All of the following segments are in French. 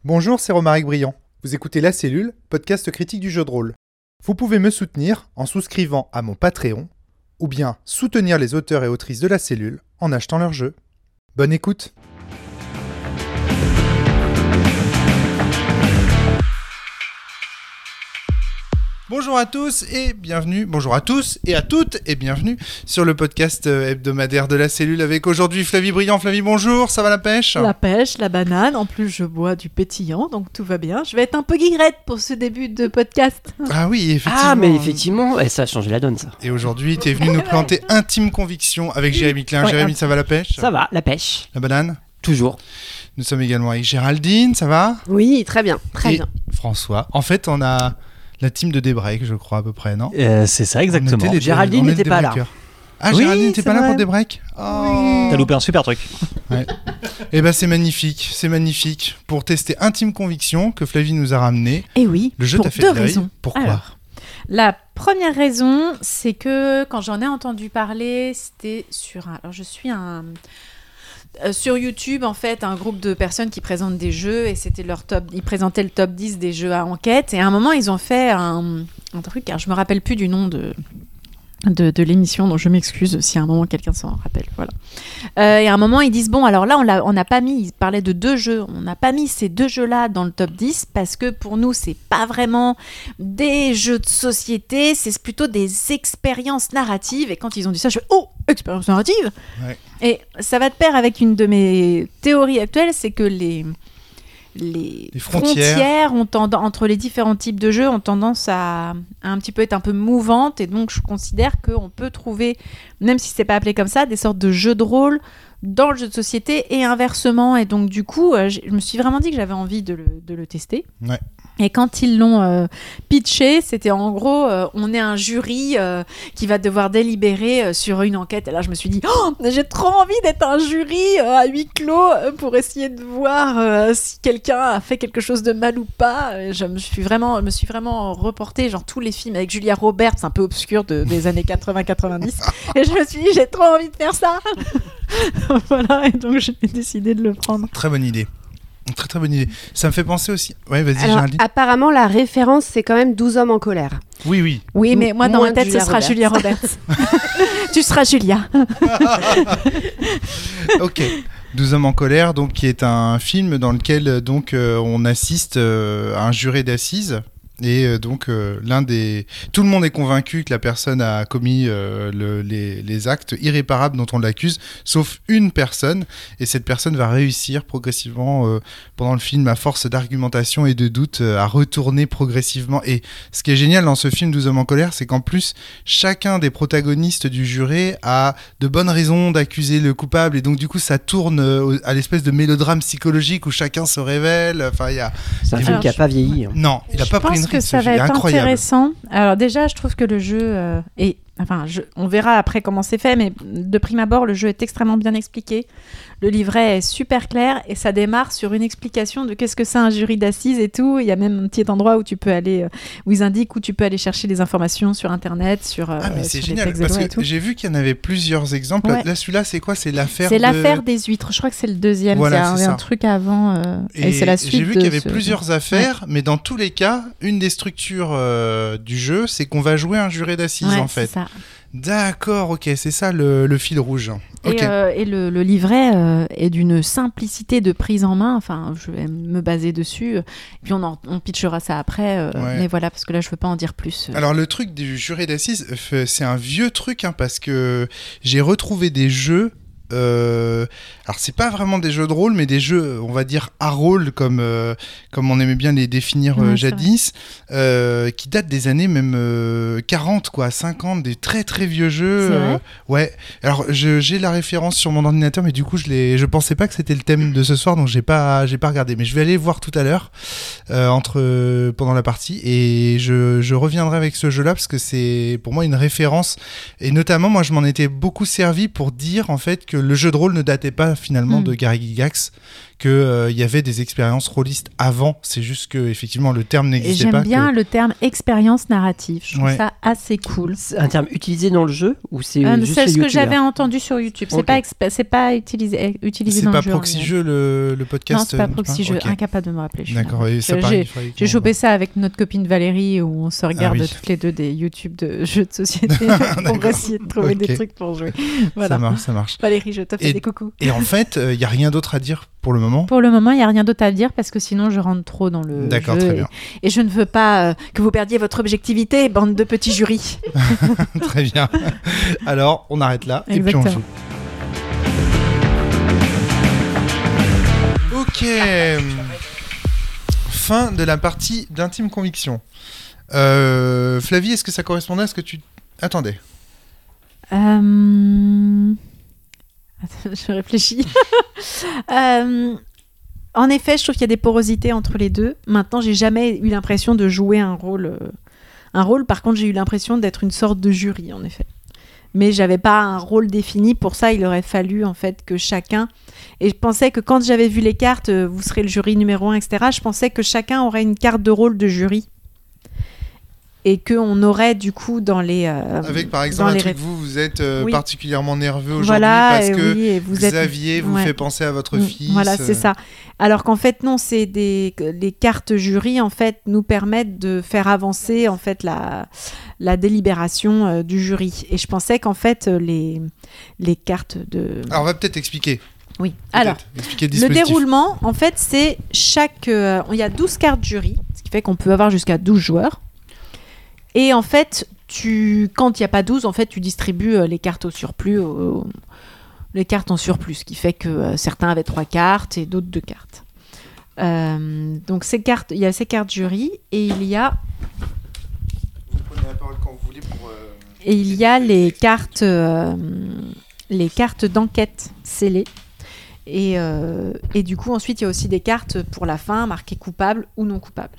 Bonjour, c'est Romaric Briand. Vous écoutez La Cellule, podcast critique du jeu de rôle. Vous pouvez me soutenir en souscrivant à mon Patreon, ou bien soutenir les auteurs et autrices de La Cellule en achetant leurs jeux. Bonne écoute. Bonjour à tous et bienvenue, bonjour à tous et à toutes et bienvenue sur le podcast hebdomadaire de La Cellule avec aujourd'hui Flavie Briand. Flavie, bonjour, ça va la pêche ? La pêche, la banane, en plus je bois du pétillant, donc tout va bien. Je vais être un peu guillerette pour ce début de podcast. Ah oui, effectivement. Ah mais effectivement, ça a changé la donne ça. Et aujourd'hui, tu es venu nous planter Intime Conviction avec Jérémy Klein. Ouais, Jérémy, ça va la pêche ? Ça va, la pêche. La banane ? Toujours. Nous sommes également avec Géraldine, ça va ? Oui, très bien, très Et bien. François. En fait, on a la team de Daybreak, je crois, à peu près, non ? C'est ça, exactement. Géraldine n'était pas là. Ah, Oui, Géraldine n'était c'est pas là vrai. pour Daybreak ? Oh. T'as loupé un super truc. Eh ben, c'est magnifique. Pour tester Intime Conviction, que Flavie nous a ramené. Et oui, Le jeu pour t'a fait deux de l'œil. raisons. Pourquoi ? Alors, la première raison, c'est que quand j'en ai entendu parler, c'était sur un... Alors, je suis sur YouTube, en fait, un groupe de personnes qui présentent des jeux et c'était leur top. Ils présentaient le top 10 des jeux à enquête et à un moment, ils ont fait un truc, car je me rappelle plus du nom de l'émission, donc je m'excuse si à un moment quelqu'un s'en rappelle. Voilà. Et à un moment, ils disent bon, alors là, on n'a pas mis, ils parlaient de deux jeux, on n'a pas mis ces deux jeux-là dans le top 10 parce que pour nous, c'est pas vraiment des jeux de société, c'est plutôt des expériences narratives. Et quand ils ont dit ça, je fais oh, expérience narrative. Ouais. Et ça va de pair avec une de mes théories actuelles, c'est que les frontières entre les différents types de jeux ont tendance à un petit peu être un peu mouvantes et donc je considère qu'on peut trouver, même si c'est pas appelé comme ça, des sortes de jeux de rôle dans le jeu de société et inversement. Et donc du coup, je me suis vraiment dit que j'avais envie de le tester. Ouais. Et quand ils l'ont pitché, c'était en gros, on est un jury qui va devoir délibérer sur une enquête. Et là, je me suis dit, oh, j'ai trop envie d'être un jury à huis clos pour essayer de voir si quelqu'un a fait quelque chose de mal ou pas. Et je me suis vraiment reportée, genre tous les films avec Julia Roberts, un peu obscurs des années 80-90. Et je me suis dit, j'ai trop envie de faire ça. Voilà, et donc j'ai décidé de le prendre. Très bonne idée. Très bonne idée. Ça me fait penser aussi... Ouais, vas-y, Alors, Géraldine. apparemment, la référence, c'est quand même 12 hommes en colère. Oui. Oui, mais moi, dans Moins ma tête, de ce Julia sera Roberts. Julia Roberts. Tu seras Julia. Ok. 12 hommes en colère, donc, qui est un film dans lequel donc, on assiste à un juré d'assises. Et donc, tout le monde est convaincu que la personne a commis les actes irréparables dont on l'accuse, sauf une personne. Et cette personne va réussir progressivement, pendant le film, à force d'argumentation et de doute, à retourner progressivement. Et ce qui est génial dans ce film 12 hommes en colère, c'est qu'en plus, chacun des protagonistes du juré a de bonnes raisons d'accuser le coupable. Et donc, du coup, ça tourne à l'espèce de mélodrame psychologique où chacun se révèle. Enfin, C'est un film qui n'a pas vieilli. Non, il n'a pas pris une Je pense que ça va être incroyable. intéressant. Alors déjà, je trouve que le jeu est... Enfin, on verra après comment c'est fait, mais de prime abord, le jeu est extrêmement bien expliqué. Le livret est super clair et ça démarre sur une explication de qu'est-ce que c'est un jury d'assises et tout. Il y a même un petit endroit où tu peux aller, où ils indiquent où tu peux aller chercher les informations sur Internet, sur mais c'est sur génial les textes de parce loi et que tout. j'ai vu qu'il y en avait plusieurs exemples. Ouais. Là, celui-là, c'est quoi ? C'est l'affaire. C'est l'affaire des huîtres. Je crois que c'est le deuxième. Voilà, il y c'est a ça. un truc avant et c'est la suite. J'ai vu de qu'il y avait ce- plusieurs affaires, mais dans tous les cas, une des structures du jeu, c'est qu'on va jouer un juré d'assises Ouais, en c'est fait. ça. D'accord, ok, c'est ça le fil rouge. Ok. Et le livret est d'une simplicité de prise en main. Enfin, je vais me baser dessus. Et puis on pitchera ça après. Ouais. Mais voilà, parce que là, je veux pas en dire plus. Alors le truc du juré d'assises, c'est un vieux truc parce que j'ai retrouvé des jeux. Alors c'est pas vraiment des jeux de rôle, mais des jeux, on va dire à rôle comme on aimait bien les définir Ouais, c'est jadis, qui datent des années même 40 quoi, 50, des très très vieux jeux. C'est vrai Ouais. Alors j'ai la référence sur mon ordinateur, mais du coup je pensais pas que c'était le thème de ce soir, donc j'ai pas regardé, mais je vais aller voir tout à l'heure pendant la partie et je reviendrai avec ce jeu-là parce que c'est pour moi une référence et notamment moi je m'en étais beaucoup servi pour dire en fait que le jeu de rôle ne datait pas finalement de Gary Gygax, qu'il y avait des expériences rôlistes avant. C'est juste que effectivement le terme n'existait pas. J'aime bien le terme expérience narrative. Je trouve ça assez cool. C'est un terme utilisé dans le jeu ou c'est juste c'est les ce que youtubeurs j'avais entendu sur YouTube. Okay. C'est pas utilisé dans le jeu. C'est pas Proxy Jeux le podcast. Non, c'est pas Proxy Jeux. Incapable de me rappeler. D'accord. Et ça j'ai chopé ça avec notre copine Valérie où on se regarde toutes les deux des YouTube de jeux de société pour essayer de trouver des trucs pour jouer. Voilà. Ça marche. Valérie, je te fais des coucous. Et en fait, il y a rien d'autre à dire pour le moment. Pour le moment, il y a rien d'autre à dire parce que sinon je rentre trop dans le D'accord, jeu très bien. Et je ne veux pas que vous perdiez votre objectivité, bande de petits jurys. Très bien. Alors, on arrête là. Exactement. Et puis on joue. Ok. Fin de la partie d'intime conviction. Flavie, est-ce que ça correspondait à ce que tu attendais ? Je réfléchis. En effet, je trouve qu'il y a des porosités entre les deux. Maintenant, j'ai jamais eu l'impression de jouer un rôle. Par contre, j'ai eu l'impression d'être une sorte de jury, en effet. Mais j'avais pas un rôle défini. Pour ça, il aurait fallu en fait que chacun. Et je pensais que quand j'avais vu les cartes, vous serez le jury numéro 1, etc. Je pensais que chacun aurait une carte de rôle de jury. Et qu'on aurait du coup dans les... avec par exemple un truc, vous êtes particulièrement nerveux aujourd'hui parce que Xavier vous fait penser à votre fils. Voilà, c'est ça. Alors qu'en fait, non, c'est les cartes jury en fait, nous permettent de faire avancer en fait, la délibération du jury. Et je pensais qu'en fait, les cartes de... Alors on va peut-être expliquer. Oui, alors, le déroulement, en fait, c'est il y a 12 cartes jury, ce qui fait qu'on peut avoir jusqu'à 12 joueurs. Et en fait, quand il n'y a pas 12, en fait, tu distribues les cartes au surplus, les cartes en surplus, ce qui fait que certains avaient 3 cartes et d'autres 2 cartes. Donc, il y a ces cartes jury et il y a... Vous prenez la parole quand vous voulez pour... Et il y a les cartes d'enquête scellées. Et du coup, ensuite, il y a aussi des cartes pour la fin, marquées coupable ou non coupable.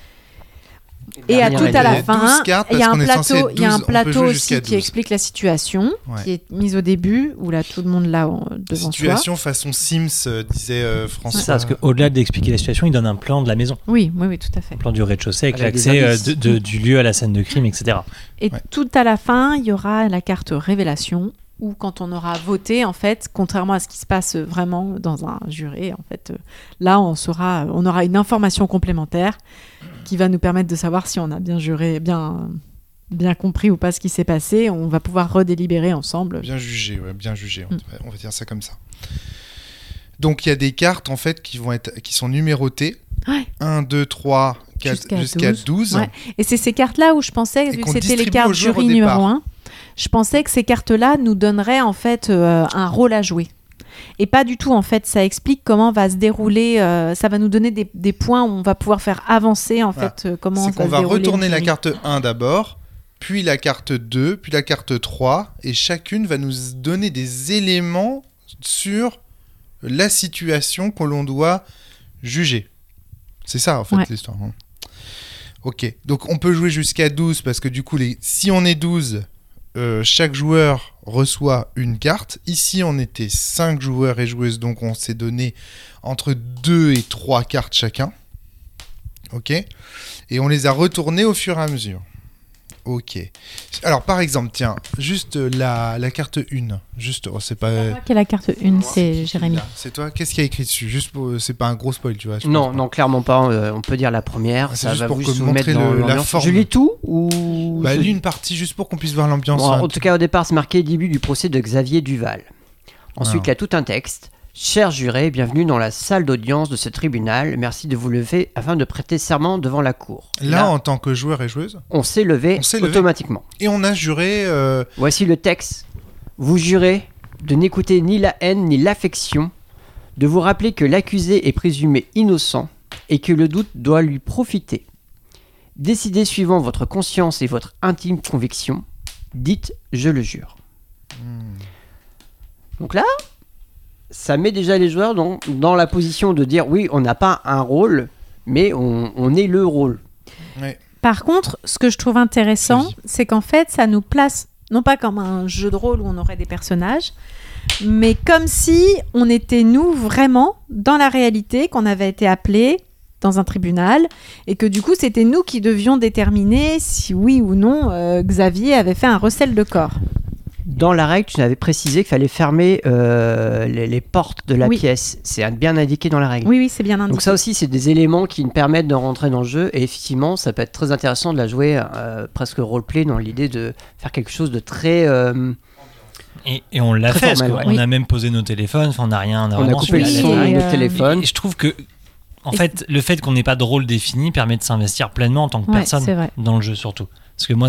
Et à la fin, il y a un plateau aussi qui explique la situation, qui est mise au début, où là tout le monde l'a devant soi. Situation façon Sims, disait François. C'est ça, parce qu'au-delà d'expliquer la situation, il donne un plan de la maison. Oui, tout à fait. Un plan du rez-de-chaussée avec l'accès du lieu à la scène de crime, etc. Et tout à la fin, il y aura la carte révélation, où quand on aura voté, en fait, contrairement à ce qui se passe vraiment dans un jury, en fait, là on aura une information complémentaire qui va nous permettre de savoir si on a bien juré, bien compris ou pas ce qui s'est passé. On va pouvoir redélibérer ensemble. Bien jugé, on va dire ça comme ça. Donc il y a des cartes en fait qui sont numérotées. Ouais. 1, 2, 3, 4 jusqu'à 12. Ouais. Et c'est ces cartes-là où je pensais, vu que c'était les cartes jury numéro 1, je pensais que ces cartes-là nous donneraient en fait un rôle à jouer. Et pas du tout, en fait, ça explique comment va se dérouler, ça va nous donner des points où on va pouvoir faire avancer, en fait, comment c'est qu'on va retourner la carte 1 d'abord, puis la carte 2, puis la carte 3, et chacune va nous donner des éléments sur la situation que l'on doit juger. C'est ça, en fait, l'histoire. Ok, donc on peut jouer jusqu'à 12, parce que du coup, si on est 12... chaque joueur reçoit une carte. Ici, on était 5 joueurs et joueuses, donc on s'est donné entre 2 et 3 cartes chacun. Ok ? Et on les a retournées au fur et à mesure. Ok. Alors, par exemple, tiens, juste la carte 1. Juste, c'est pas... moi qui ai la carte 1, c'est Jérémy. C'est toi ? Qu'est-ce qu'il y a écrit dessus ? C'est pas un gros spoil, tu vois. Non, clairement pas. On peut dire la première. C'est ça juste va pour vous montrer mettre dans la l'ambiance. forme. Je lis tout ou... lis une partie juste pour qu'on puisse voir l'ambiance. Bon, en tout cas, au départ, c'est marqué début du procès de Xavier Duval. Ensuite, il y a tout un texte. Chers jurés, bienvenue dans la salle d'audience de ce tribunal. Merci de vous lever afin de prêter serment devant la cour. Là, en tant que joueur et joueuse, on s'est levé automatiquement. Et on a juré... Voici le texte. Vous jurez de n'écouter ni la haine ni l'affection, de vous rappeler que l'accusé est présumé innocent et que le doute doit lui profiter. Décidez suivant votre conscience et votre intime conviction. Dites « je le jure ». Donc là... ça met déjà les joueurs dans la position de dire oui, on n'a pas un rôle, mais on est le rôle. Ouais. Par contre, ce que je trouve intéressant, c'est qu'en fait, ça nous place non pas comme un jeu de rôle où on aurait des personnages, mais comme si on était nous vraiment dans la réalité, qu'on avait été appelés dans un tribunal et que du coup c'était nous qui devions déterminer si oui ou non Xavier avait fait un recel de corps. Dans la règle, tu avais précisé qu'il fallait fermer les portes de la Oui. pièce. C'est bien indiqué dans la règle. Oui, c'est bien indiqué. Donc ça aussi, c'est des éléments qui nous permettent de rentrer dans le jeu. Et effectivement, ça peut être très intéressant de la jouer presque roleplay dans l'idée de faire quelque chose de très... Et on l'a Très fait, parce formel, qu'on ouais. a même posé nos téléphones, enfin, on n'a rien. On a vraiment coupé le suivi la son de règle. notre téléphone. Et je trouve que, en fait, le fait qu'on n'ait pas de rôle défini permet de s'investir pleinement en tant que Ouais, personne c'est vrai. dans le jeu, surtout. Parce que moi,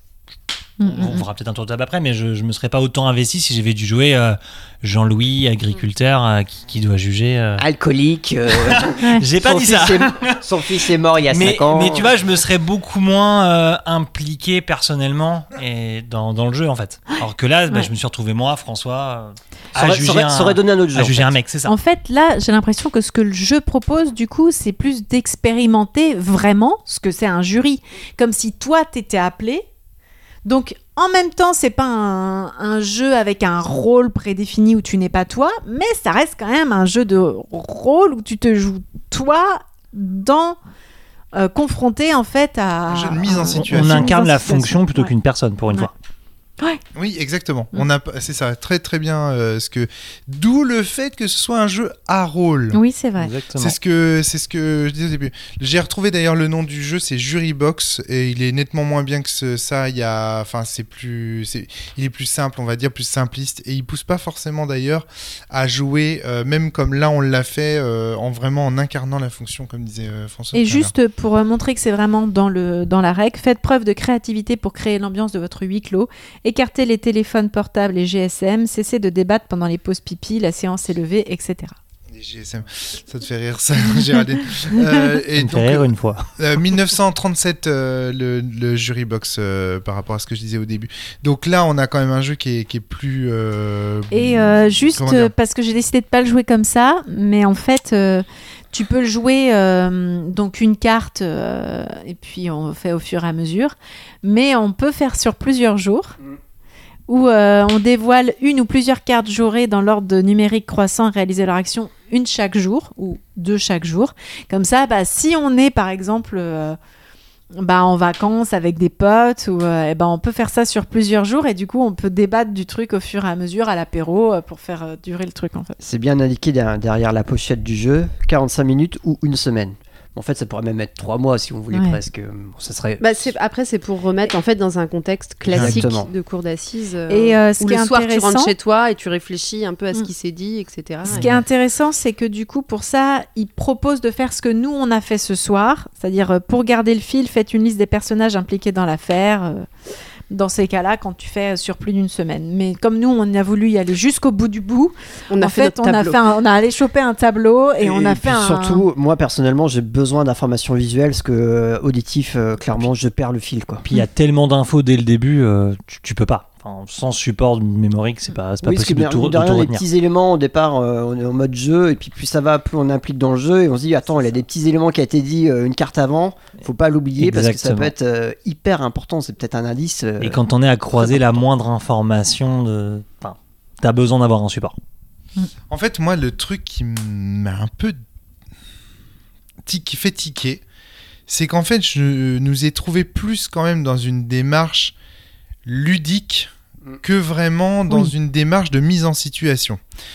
on fera peut-être un tour de table après, mais je me serais pas autant investi si j'avais dû jouer Jean-Louis, agriculteur, qui doit juger. Alcoolique. J'ai pas dit ça. Son fils est mort il y a 5 ans. Mais tu vois, je me serais beaucoup moins impliqué personnellement et dans le jeu, en fait. Alors que là, Ouais. je me suis retrouvé, moi, François, ça aurait donné un autre jeu. à juger en un fait. mec, c'est ça. En fait, là, j'ai l'impression que ce que le jeu propose, du coup, c'est plus d'expérimenter vraiment ce que c'est un jury. Comme si toi, t'étais appelé. Donc, en même temps, c'est pas un jeu avec un rôle prédéfini où tu n'es pas toi, mais ça reste quand même un jeu de rôle où tu te joues toi dans... confronté, en fait, à... Un jeu de mise en à- situation. On incarne la situation. fonction plutôt Ouais. qu'une personne, pour une Ouais. fois. Oui, exactement. C'est ça, très très bien. D'où le fait que ce soit un jeu à rôle. Oui, c'est vrai. Exactement. C'est ce que je disais au début. J'ai retrouvé d'ailleurs le nom du jeu, c'est Jury Box, et il est nettement moins bien que ça. Il est plus simple, on va dire, plus simpliste, et il pousse pas forcément d'ailleurs à jouer, même comme là on l'a fait, en incarnant la fonction, comme disait François. Et tout à l'heure. juste pour montrer que c'est vraiment dans la règle, faites preuve de créativité pour créer l'ambiance de votre huis clos. Écartez les téléphones portables et GSM, cessez de débattre pendant les pauses pipi, la séance est levée, etc. Les GSM, ça te fait rire ça, Géraldine. Et Ça me fait rire une fois. 1937, le Jury Box, par rapport à ce que je disais au début. Donc là, on a quand même un jeu qui est plus... Et juste comment dire parce que j'ai décidé de pas le jouer comme ça, mais en fait, tu peux le jouer donc une carte et puis on fait au fur et à mesure, mais on peut faire sur plusieurs jours. Où on dévoile une ou plusieurs cartes jouées dans l'ordre numérique croissant et réaliser leur action une chaque jour ou deux chaque jour. Comme ça, si on est par exemple en vacances avec des potes, on peut faire ça sur plusieurs jours et du coup on peut débattre du truc au fur et à mesure à l'apéro pour faire durer le truc en fait. C'est bien indiqué derrière la pochette du jeu, 45 minutes ou une semaine. En fait, ça pourrait même être 3 mois si on voulait presque. Ça serait... Après, c'est pour remettre en fait dans un contexte classique Exactement. de cour d'assises. Et ce où qui le est soir, tu intéressant, rentres chez toi et tu réfléchis un peu à ce qui s'est dit, etc. ce qui est intéressant, c'est que du coup, pour ça, il propose de faire ce que nous, on a fait ce soir. C'est-à-dire, pour garder le fil, faites une liste des personnages impliqués dans l'affaire. Dans ces cas-là, quand tu fais sur plus d'une semaine. Mais comme nous, on a voulu y aller jusqu'au bout du bout, On a fait notre tableau. on a allé choper un tableau et on a fait puis surtout, moi personnellement, j'ai besoin d'informations visuelles parce que auditif, clairement, je perds le fil, quoi. Puis il y a tellement d'infos dès le début, tu peux pas. Enfin, sans support mémorique, c'est pas Oui, possible de parce tout que derrière les retenir. petits éléments au départ, on est en mode jeu et puis plus ça va, plus on implique dans le jeu et on se dit attends, il y a des petits éléments qui a été dit une carte avant, faut pas l'oublier parce que ça peut être hyper important, c'est peut-être un indice. Et quand on est à croiser la moindre information, t'as besoin d'avoir un support. En fait, moi, le truc qui m'a un peu qui fait tiquer, c'est qu'en fait, je nous ai trouvé plus quand même dans une démarche ludique que vraiment dans une démarche de mise en situation.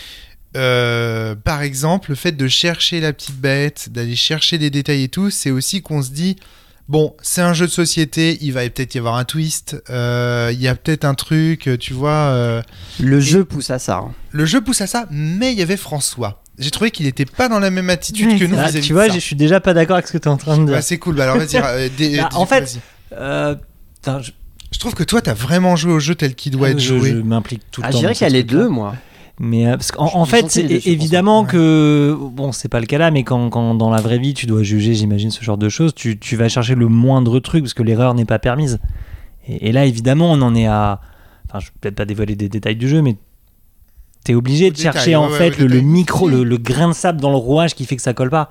Par exemple, le fait de chercher la petite bête, d'aller chercher des détails et tout, c'est aussi qu'on se dit bon, c'est un jeu de société, il va peut-être y avoir un twist, il y a peut-être un truc, tu vois. Le jeu pousse à ça. Le jeu pousse à ça, mais il y avait François. J'ai trouvé qu'il n'était pas dans la même attitude que nous. Ah, vis-à-vis tu de vois, ça. je suis déjà pas d'accord avec ce que tu es en train de dire. Bah, c'est cool, bah, alors vas-y. En fait, vas-y. Je trouve que toi, t'as vraiment joué au jeu tel qu'il doit être joué. Je m'implique tout le temps. Je dirais dans qu'il y a ce les truc-là. deux, moi. Mais parce qu'en fait, senti c'est les deux, je évidemment pense. que bon, c'est pas le cas là, mais quand dans la vraie vie tu dois juger, j'imagine ce genre de choses, tu vas chercher le moindre truc parce que l'erreur n'est pas permise. Et là, évidemment, on en est à. Enfin, je vais peut-être pas dévoiler des détails du jeu, mais t'es obligé Au de détail, chercher en ouais, fait au le détail. micro, le grain de sable dans le rouage qui fait que ça colle pas.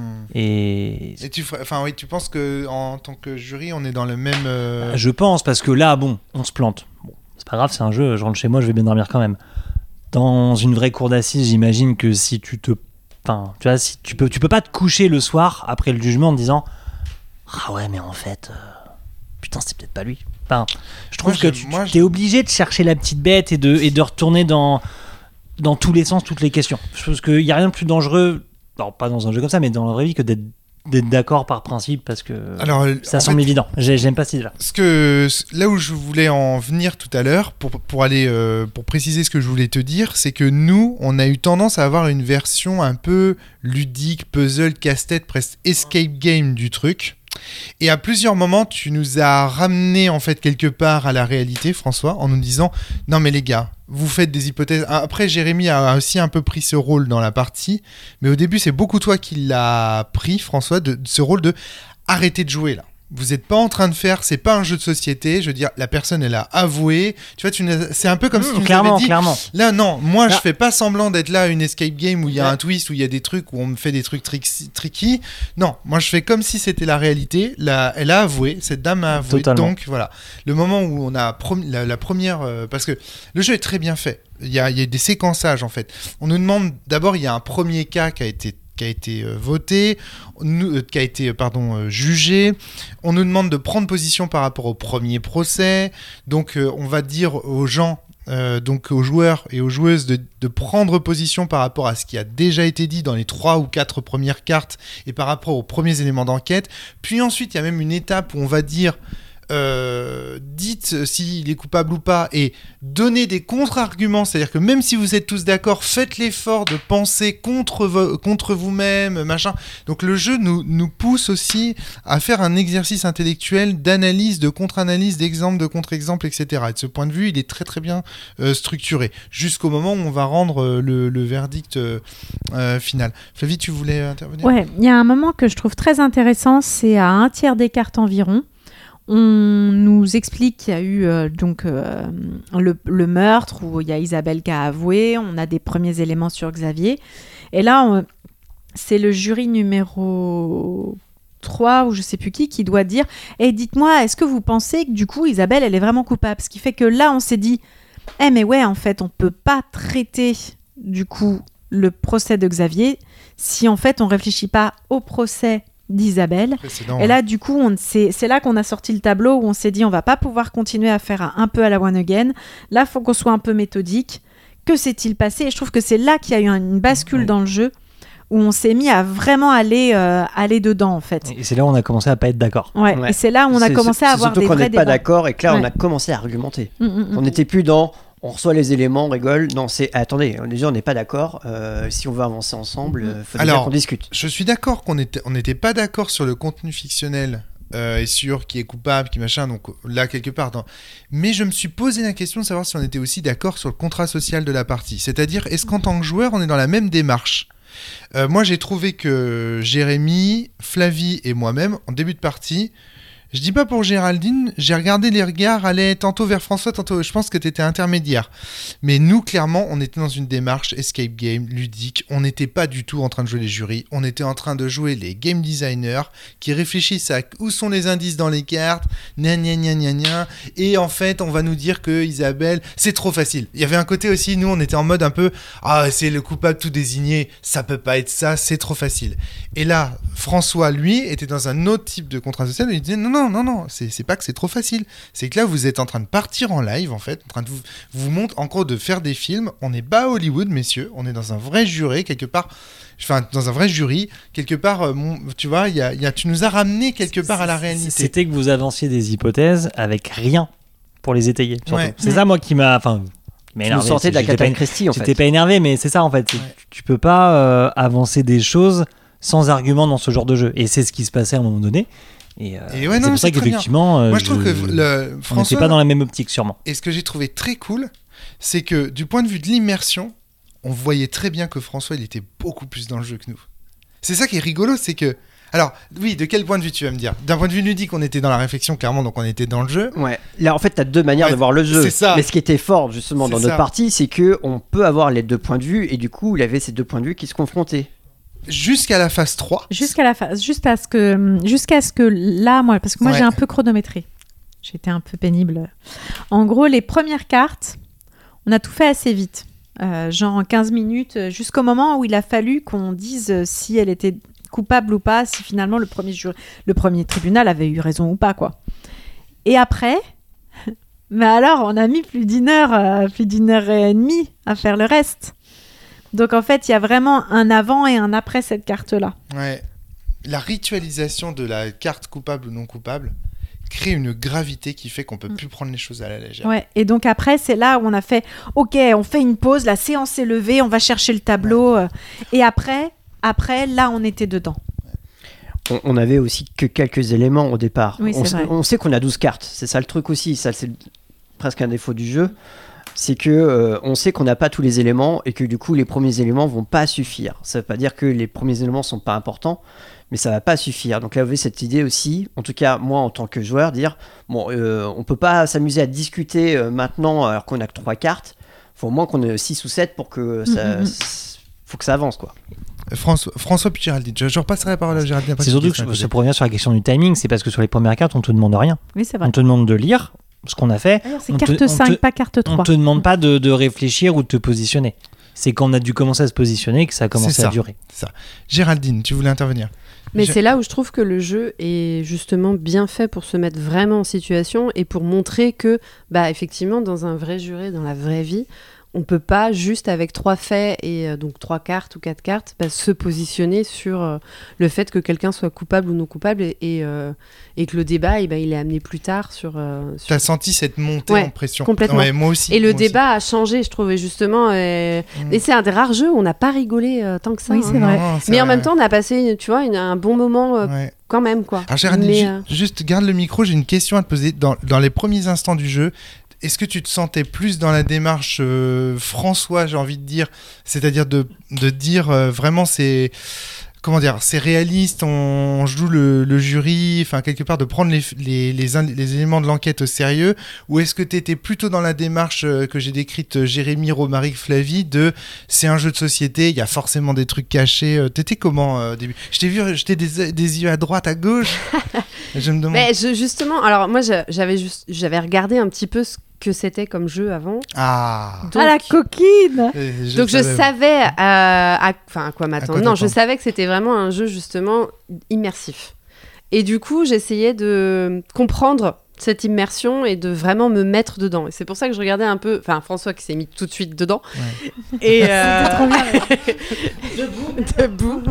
Et Et tu penses que en tant que jury, on est dans le même. je pense parce que là, bon, on se plante. Bon, c'est pas grave, c'est un jeu, je rentre chez moi, je vais bien dormir quand même. Dans une vraie cour d'assises, j'imagine que si tu peux pas te coucher le soir après le jugement en te disant ah ouais, mais en fait, putain, c'est peut-être pas lui. Enfin, je trouve que tu es obligé de chercher la petite bête et de retourner dans tous les sens, toutes les questions. Je pense qu'il n'y a rien de plus dangereux, alors pas dans un jeu comme ça, mais dans la vraie vie, que d'être d'accord par principe, parce que ça semble évident. J'aime pas cette idée-là. Là où je voulais en venir tout à l'heure, pour préciser ce que je voulais te dire, c'est que nous, on a eu tendance à avoir une version un peu ludique, puzzle, casse-tête, presque escape game du truc. Et à plusieurs moments, tu nous as ramené en fait quelque part à la réalité, François, en nous disant non mais les gars, vous faites des hypothèses. Après, Jérémy a aussi un peu pris ce rôle dans la partie, mais au début, c'est beaucoup toi qui l'as pris, François, de ce rôle de arrêter de jouer là. Vous n'êtes pas en train de faire, c'est pas un jeu de société. Je veux dire, la personne elle a avoué. Tu vois, c'est un peu comme si tu nous avais dit. Clairement. Là, non, moi je fais pas semblant d'être là une escape game où il y a un twist, où il y a des trucs où on me fait des trucs tricky. Non, moi je fais comme si c'était la réalité. Là, elle a avoué, cette dame a avoué. Totalement. Donc voilà, le moment où on a la première, parce que le jeu est très bien fait. Il y a des séquençages en fait. On nous demande d'abord, il y a un premier cas qui a été voté, qui a été jugé. On nous demande de prendre position par rapport au premier procès. Donc on va dire aux gens, donc aux joueurs et aux joueuses de prendre position par rapport à ce qui a déjà été dit dans les 3 ou 4 premières cartes et par rapport aux premiers éléments d'enquête. Puis ensuite il y a même une étape où on va dire dites s'il est coupable ou pas et donnez des contre-arguments, c'est-à-dire que même si vous êtes tous d'accord, faites l'effort de penser contre vous-même, machin. Donc le jeu nous pousse aussi à faire un exercice intellectuel d'analyse, de contre-analyse, d'exemple, de contre-exemple, etc. Et de ce point de vue, il est très très bien structuré, jusqu'au moment où on va rendre le verdict final. Flavie, tu voulais intervenir ? Ouais, il y a un moment que je trouve très intéressant, c'est à 1/3 des cartes environ. On nous explique qu'il y a eu le meurtre où il y a Isabelle qui a avoué, on a des premiers éléments sur Xavier. Et là, c'est le jury numéro 3 ou je sais plus qui doit dire « dites-moi, est-ce que vous pensez que du coup Isabelle, elle est vraiment coupable ?» Ce qui fait que là, on s'est dit « mais ouais, en fait, on peut pas traiter du coup le procès de Xavier si en fait on réfléchit pas au procès d'Isabelle. » Et là, du coup, c'est là qu'on a sorti le tableau où on s'est dit on va pas pouvoir continuer à faire un peu à la one again. Là, il faut qu'on soit un peu méthodique. Que s'est-il passé ? Et je trouve que c'est là qu'il y a eu une bascule dans le jeu où on s'est mis à vraiment aller dedans, en fait. Et c'est là où on a commencé à pas être d'accord. Ouais. Et c'est là où on a commencé à avoir des vrais débats. Surtout qu'on n'est pas d'accord et que là, on a commencé à argumenter. On n'était plus dans on reçoit les éléments, on rigole. Non, c'est attendez, déjà on n'est pas d'accord. Si on veut avancer ensemble, faut déjà qu'on discute. Je suis d'accord qu'on n'était pas d'accord sur le contenu fictionnel et sur qui est coupable, qui machin. Donc là quelque part, mais je me suis posé la question de savoir si on était aussi d'accord sur le contrat social de la partie. C'est-à-dire, est-ce qu'en tant que joueur, on est dans la même démarche ? Moi, j'ai trouvé que Jérémy, Flavie et moi-même, en début de partie. Je dis pas pour Géraldine, j'ai regardé les regards aller tantôt vers François, tantôt je pense que tu étais intermédiaire. Mais nous, clairement, on était dans une démarche escape game, ludique. On n'était pas du tout en train de jouer les jurys. On était en train de jouer les game designers qui réfléchissent à où sont les indices dans les cartes, gna gna gna gna gna. Et en fait, on va nous dire que Isabelle, c'est trop facile. Il y avait un côté aussi, nous, on était en mode un peu, c'est le coupable tout désigné, ça peut pas être ça, c'est trop facile. Et là, François, lui, était dans un autre type de contrat social. Il disait non, c'est pas que c'est trop facile. C'est que là, vous êtes en train de partir en live, en fait, en train de vous montre, en gros, de faire des films. On n'est pas à Hollywood, messieurs. On est dans un vrai jury, quelque part. Enfin, dans un vrai jury, quelque part, tu vois, tu nous as ramené quelque part à la réalité. C'était que vous avanciez des hypothèses avec rien pour les étayer. Ouais. C'est ça, moi, qui m'a énervé. Vous sortez de la Catherine Christie, en fait. J'étais pas énervé, mais c'est ça, en fait. Tu peux pas avancer des choses sans argument dans ce genre de jeu. Et c'est ce qui se passait à un moment donné. Et c'est pour ça qu'effectivement, moi je trouve que on n'était pas dans la même optique, sûrement. Et ce que j'ai trouvé très cool, c'est que du point de vue de l'immersion, on voyait très bien que François, il était beaucoup plus dans le jeu que nous. C'est ça qui est rigolo, c'est que... Alors, oui, de quel point de vue tu vas me dire ? D'un point de vue ludique, on était dans la réflexion, clairement, donc on était dans le jeu. Ouais. Là, en fait, tu as deux manières de voir le jeu. C'est ça. Mais ce qui était fort, justement, dans notre partie, c'est qu'on peut avoir les deux points de vue, et du coup, il avait ces deux points de vue qui se confrontaient. Jusqu'à la phase 3. Jusqu'à ce que là, moi, parce que moi j'ai un peu chronométré. j'ai été un peu pénible. En gros, les premières cartes, on a tout fait assez vite. Genre en 15 minutes, jusqu'au moment où il a fallu qu'on dise si elle était coupable ou pas, si finalement le premier tribunal avait eu raison ou pas, quoi. Et après, mais alors, on a mis plus d'une heure et demie à faire le reste. Donc en fait, il y a vraiment un avant et un après cette carte-là. Ouais. La ritualisation de la carte coupable ou non coupable crée une gravité qui fait qu'on peut plus prendre les choses à la légère. Ouais. Et donc après, c'est là où on a fait, ok, on fait une pause, la séance est levée, on va chercher le tableau. Et après, là, on était dedans. On avait aussi que quelques éléments au départ. Oui, On sait qu'on a 12 cartes. C'est ça le truc aussi. Ça, c'est presque un défaut du jeu. C'est que on sait qu'on n'a pas tous les éléments et que du coup, les premiers éléments vont pas suffire. Ça veut pas dire que les premiers éléments sont pas importants, mais ça va pas suffire. Donc là, vous avez cette idée aussi, en tout cas, moi, en tant que joueur, dire, bon, on peut pas s'amuser à discuter maintenant alors qu'on a que 3 cartes. Faut au moins qu'on ait 6 ou 7 pour que ça... faut que ça avance, quoi. François puis Géraldine. Je repasserai la parole à Géraldine. C'est surtout que ça revient sur la question du timing, c'est parce que sur les premières cartes, on te demande rien. Oui, c'est vrai. On te demande de lire ce qu'on a fait. D'ailleurs, c'est carte 5, pas carte 3. On te demande pas de réfléchir ou de te positionner. C'est quand on a dû commencer à se positionner que ça a commencé à durer. C'est ça. Géraldine, tu voulais intervenir. Mais c'est là où je trouve que le jeu est justement bien fait pour se mettre vraiment en situation et pour montrer que, bah, effectivement, dans un vrai juré, dans la vraie vie, on peut pas juste avec 3 faits et donc 3 cartes ou 4 cartes se positionner sur le fait que quelqu'un soit coupable ou non coupable et que le débat il est amené plus tard sur... T'as senti cette montée en pression. Complètement. Ouais, moi aussi. Et le débat a changé, je trouvais justement. Et c'est un des rares jeux où on n'a pas rigolé tant que ça. Oui, c'est vrai. Mais en même temps, on a passé un bon moment quand même, quoi. Alors Géraldine, juste garde le micro, j'ai une question à te poser. Dans les premiers instants du jeu, est-ce que tu te sentais plus dans la démarche François, j'ai envie de dire, c'est-à-dire de dire vraiment c'est réaliste, on joue le jury, enfin quelque part de prendre les éléments de l'enquête au sérieux, ou est-ce que tu étais plutôt dans la démarche que j'ai décrite Jérémy, Romaric, Flavie, de c'est un jeu de société, il y a forcément des trucs cachés. T'étais comment au début ? Je t'ai vu jeter des yeux à droite, à gauche. Je me demande. Mais justement, alors moi j'avais regardé un petit peu ce que c'était comme jeu avant. Donc, la coquine. Donc je savais à quoi m'attendre. Non, je savais que c'était vraiment un jeu justement immersif. Et du coup, j'essayais de comprendre cette immersion et de vraiment me mettre dedans. Et c'est pour ça que je regardais un peu... Enfin, François qui s'est mis tout de suite dedans. Ouais. Et c'était trop bien. Debout.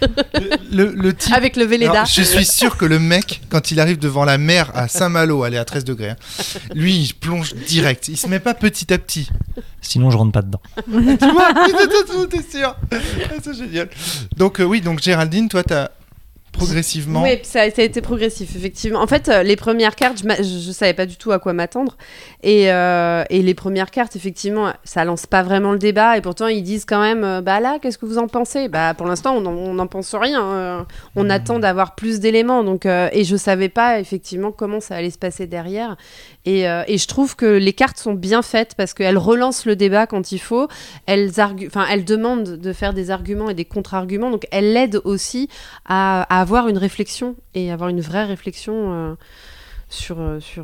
Le type... Avec le Véleda. Je suis sûr que le mec, quand il arrive devant la mer à Saint-Malo, elle est à 13 degrés, lui, il plonge direct. Il se met pas petit à petit. Sinon, je rentre pas dedans. Tu vois, t'es sûr. C'est génial. Donc, donc Géraldine, toi, t'as... progressivement. Oui, ça a été progressif, effectivement. En fait, les premières cartes, je savais pas du tout à quoi m'attendre. Et les premières cartes, effectivement, ça lance pas vraiment le débat. Et pourtant, ils disent quand même, bah là, qu'est-ce que vous en pensez ? Bah, pour l'instant, on n'en pense rien. On attend d'avoir plus d'éléments. Donc, et je savais pas, effectivement, comment ça allait se passer derrière. Et je trouve que les cartes sont bien faites parce qu'elles relancent le débat quand il faut. Elles demandent de faire des arguments et des contre-arguments. Donc, elles l'aident aussi à avoir une réflexion et avoir une vraie réflexion sur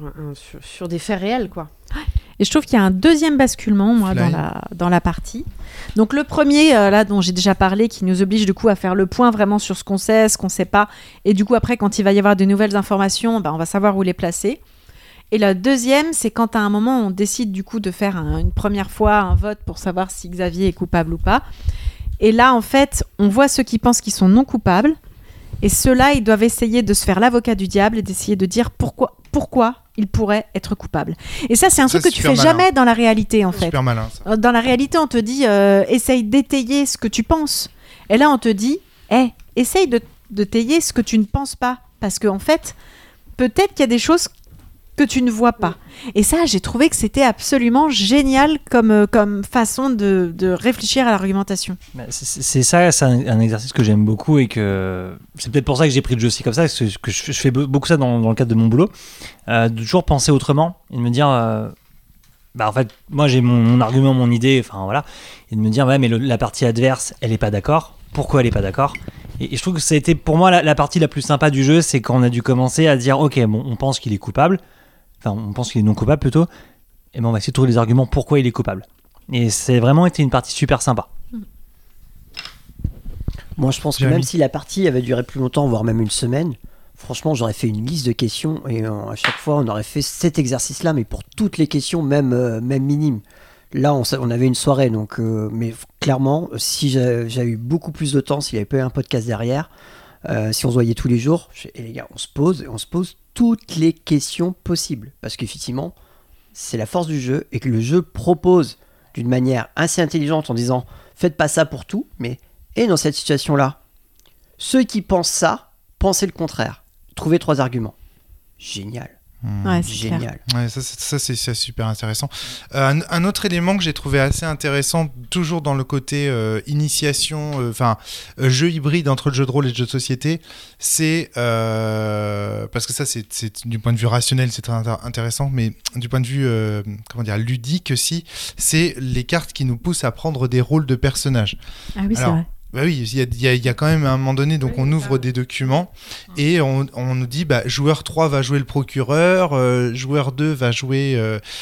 des faits réels, quoi. Et je trouve qu'il y a un deuxième basculement, moi, dans la partie. Donc le premier, là, dont j'ai déjà parlé, qui nous oblige du coup à faire le point vraiment sur ce qu'on sait, ce qu'on sait pas. Et du coup, après, quand il va y avoir de nouvelles informations, on va savoir où les placer. Et la deuxième, c'est quand à un moment, on décide du coup de faire une première fois un vote pour savoir si Xavier est coupable ou pas. Et là, en fait, on voit ceux qui pensent qu'ils sont non coupables. Et ceux-là, ils doivent essayer de se faire l'avocat du diable et d'essayer de dire pourquoi ils pourraient être coupables. Et ça, c'est un truc que tu fais jamais dans la réalité, en fait. Super malin, ça. Dans la réalité, on te dit, essaye d'étayer ce que tu penses. Et là, on te dit, essaye de tailler ce que tu ne penses pas. Parce qu'en fait, peut-être qu'il y a des choses que tu ne vois pas. Et ça, j'ai trouvé que c'était absolument génial comme façon de réfléchir à l'argumentation. C'est ça, c'est un exercice que j'aime beaucoup et que c'est peut-être pour ça que j'ai pris le jeu aussi comme ça, parce que je fais beaucoup ça dans le cadre de mon boulot, de toujours penser autrement et de me dire, en fait, moi j'ai mon argument, mon idée, enfin voilà, et de me dire, ouais, mais la partie adverse, elle est pas d'accord. Pourquoi elle est pas d'accord ? Et je trouve que ça a été pour moi la partie la plus sympa du jeu, c'est quand on a dû commencer à dire, ok, bon, on pense qu'il est coupable. enfin on pense qu'il est non coupable plutôt, et ben on va essayer de trouver les arguments pourquoi il est coupable. Et c'est vraiment été une partie super sympa. Moi, je pense que même si la partie avait duré plus longtemps, voire même une semaine, franchement, j'aurais fait une liste de questions et à chaque fois, on aurait fait cet exercice-là, mais pour toutes les questions, même minimes. Là, on avait une soirée, donc, mais clairement, si j'avais eu beaucoup plus de temps, s'il n'y avait pas eu un podcast derrière, si on se voyait tous les jours, et les gars, on se pose toutes les questions possibles. Parce qu'effectivement, c'est la force du jeu et que le jeu propose d'une manière assez intelligente en disant faites pas ça pour tout, mais et dans cette situation-là, ceux qui pensent ça, pensez le contraire. Trouvez 3 arguments. Génial. Ouais, c'est Génial. Ouais, ça c'est super intéressant. Un autre élément que j'ai trouvé assez intéressant, toujours dans le côté initiation, jeu hybride entre le jeu de rôle et le jeu de société, c'est parce que ça c'est du point de vue rationnel, c'est très intéressant, mais du point de vue ludique aussi, c'est les cartes qui nous poussent à prendre des rôles de personnages. Ah oui, c'est vrai. Bah oui, il y a quand même à un moment donné, donc on ouvre des documents et on nous dit joueur 3 va jouer le procureur, joueur 2 va jouer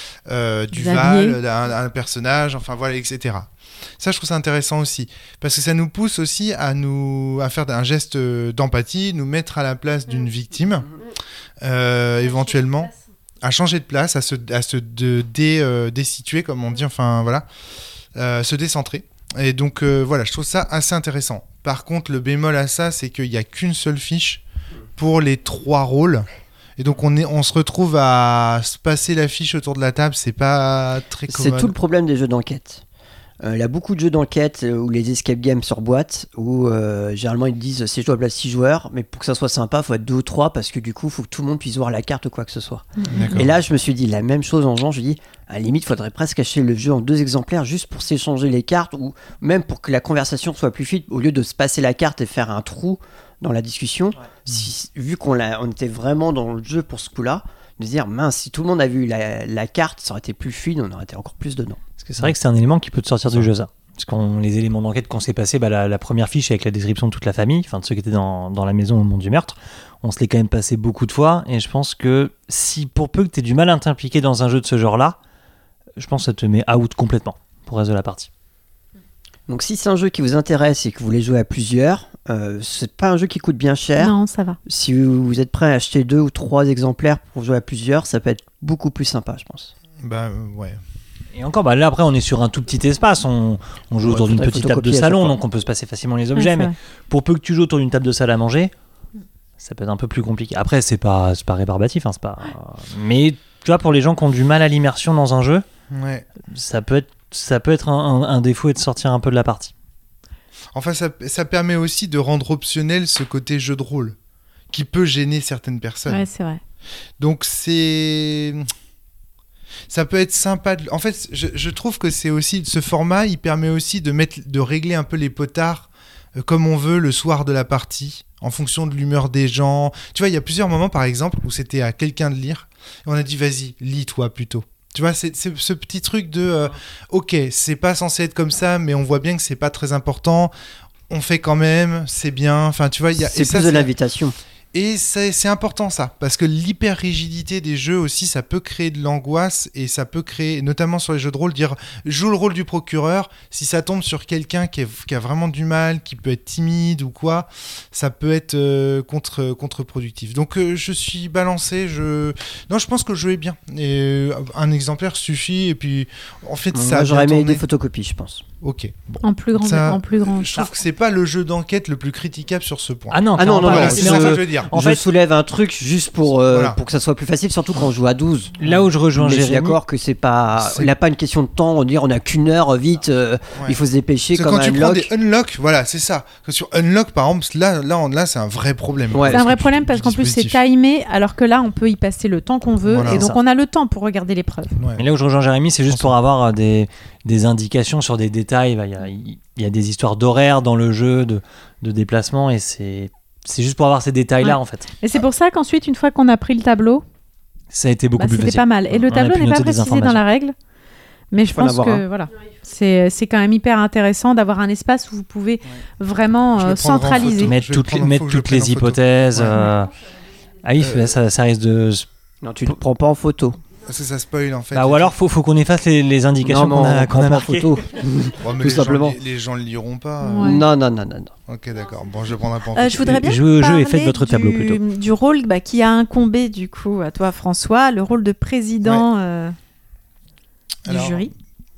Duval, un personnage, enfin voilà, etc. Ça, je trouve ça intéressant aussi, parce que ça nous pousse aussi à faire un geste d'empathie, nous mettre à la place d'une victime, éventuellement, à changer de place, à se désituer, comme on dit, enfin voilà, se décentrer. Et donc voilà, je trouve ça assez intéressant. Par contre, le bémol à ça, c'est qu'il n'y a qu'une seule fiche pour les 3 rôles. Et donc on se retrouve à se passer la fiche autour de la table, c'est pas très commode. C'est tout le problème des jeux d'enquête. Il y a beaucoup de jeux d'enquête ou les escape games sur boîte où généralement ils disent c'est jouable à 6 joueurs, mais pour que ça soit sympa, il faut être 2 ou 3 parce que du coup, il faut que tout le monde puisse voir la carte ou quoi que ce soit. D'accord. Et là, je me suis dit la même chose en jouant. Je me dis à la limite, il faudrait presque acheter le jeu en 2 exemplaires juste pour s'échanger les cartes ou même pour que la conversation soit plus fluide au lieu de se passer la carte et faire un trou dans la discussion. Vu qu'on était vraiment dans le jeu pour ce coup-là, de se dire mince, si tout le monde a vu la carte, ça aurait été plus fluide, on aurait été encore plus dedans. Parce que c'est vrai que c'est un élément qui peut te sortir du jeu, ça. Parce que les éléments d'enquête qu'on s'est passé, la première fiche avec la description de toute la famille, enfin de ceux qui étaient dans la maison au moment du meurtre, on se l'est quand même passé beaucoup de fois. Et je pense que si pour peu que tu aies du mal à t'impliquer dans un jeu de ce genre-là, je pense que ça te met out complètement pour le reste de la partie. Donc si c'est un jeu qui vous intéresse et que vous voulez jouer à plusieurs, c'est pas un jeu qui coûte bien cher. Non, ça va. Si vous êtes prêt à acheter 2 ou 3 exemplaires pour jouer à plusieurs, ça peut être beaucoup plus sympa, je pense. Ouais. Et encore, là après on est sur un tout petit espace, on joue autour d'une petite table de salon, donc on peut se passer facilement les objets, mais pour peu que tu joues autour d'une table de salle à manger, ça peut être un peu plus compliqué. Après c'est pas rébarbatif, hein, c'est pas... mais tu vois, pour les gens qui ont du mal à l'immersion dans un jeu, Ouais. ça peut être un défaut et de sortir un peu de la partie. Enfin, ça permet aussi de rendre optionnel ce côté jeu de rôle qui peut gêner certaines personnes. Ouais, c'est vrai. Donc ça peut être sympa. En fait, je trouve que c'est aussi ce format, il permet aussi de régler un peu les potards comme on veut le soir de la partie, en fonction de l'humeur des gens. Tu vois, il y a plusieurs moments, par exemple, où c'était à quelqu'un de lire, et on a dit vas-y, lis-toi plutôt. Tu vois, c'est ce petit truc de ok, c'est pas censé être comme ça, mais on voit bien que c'est pas très important. On fait quand même, c'est bien. Enfin, tu vois, c'est plus de l'invitation. Et c'est important ça, parce que l'hyper-rigidité des jeux aussi, ça peut créer de l'angoisse et ça peut créer, notamment sur les jeux de rôle, dire joue le rôle du procureur, si ça tombe sur quelqu'un qui a vraiment du mal, qui peut être timide ou quoi, ça peut être contre-productif. Donc je suis balancé, Non, je pense que le jeu est bien, et un exemplaire suffit, et puis en fait ça Moi, a j'aurais bien aimé tourné. des photocopies, je pense. Ok. Bon. En plus grand. Je trouve que c'est pas le jeu d'enquête le plus critiquable sur ce point. Ah non, non, Voilà, non, c'est ça que je veux dire. En je fait, soulève un truc juste pour que ça soit plus facile, surtout quand on joue à 12. là où je rejoins Mais je suis Jérémy, d'accord que il n'a pas une question de temps, on dit on a qu'une heure, vite, il faut se dépêcher C'est comme quand un tu prends unlock. des unlock, voilà, c'est ça. Que sur unlock, par exemple, là, c'est un vrai problème. Ouais. C'est un vrai problème parce qu'en plus c'est timé, alors que là on peut y passer le temps qu'on veut, Voilà. et donc Ça. on a le temps pour regarder les preuves. Ouais. mais là où je rejoins Jérémy, c'est juste pour avoir des indications sur des détails. Il y a des histoires d'horaire dans le jeu, de déplacement, et c'est juste pour avoir ces détails-là, Ouais. en fait. Et c'est pour ça qu'ensuite, une fois qu'on a pris le tableau, Ça a été beaucoup plus c'était facile. pas mal. Et le On a tableau pu n'est pas noter des précisé dans informations. la règle, mais je Faut en pense avoir que voilà, c'est quand même hyper intéressant d'avoir un espace où vous pouvez vraiment Je vais prendre en centraliser. photo. Mettre Je vais prendre- faut mettre que je toutes prenne les en photo. hypothèses. Ouais. Ah oui, ça risque de Non, tu ne prends pas en photo. Parce que ça spoil en fait. Bah, ou alors, faut qu'on efface les indications Non, mais qu'on on a prend pas en marquées. photo. Bon, mais tout simplement. Les gens le liront pas. Ouais. Non. Ok, d'accord. Bon, je le prendrai pas en photo. Je voudrais bien Jouez au jeu parler et faites votre tableau plutôt. du rôle qui a incombé du coup à toi François, le rôle de président du Alors, jury.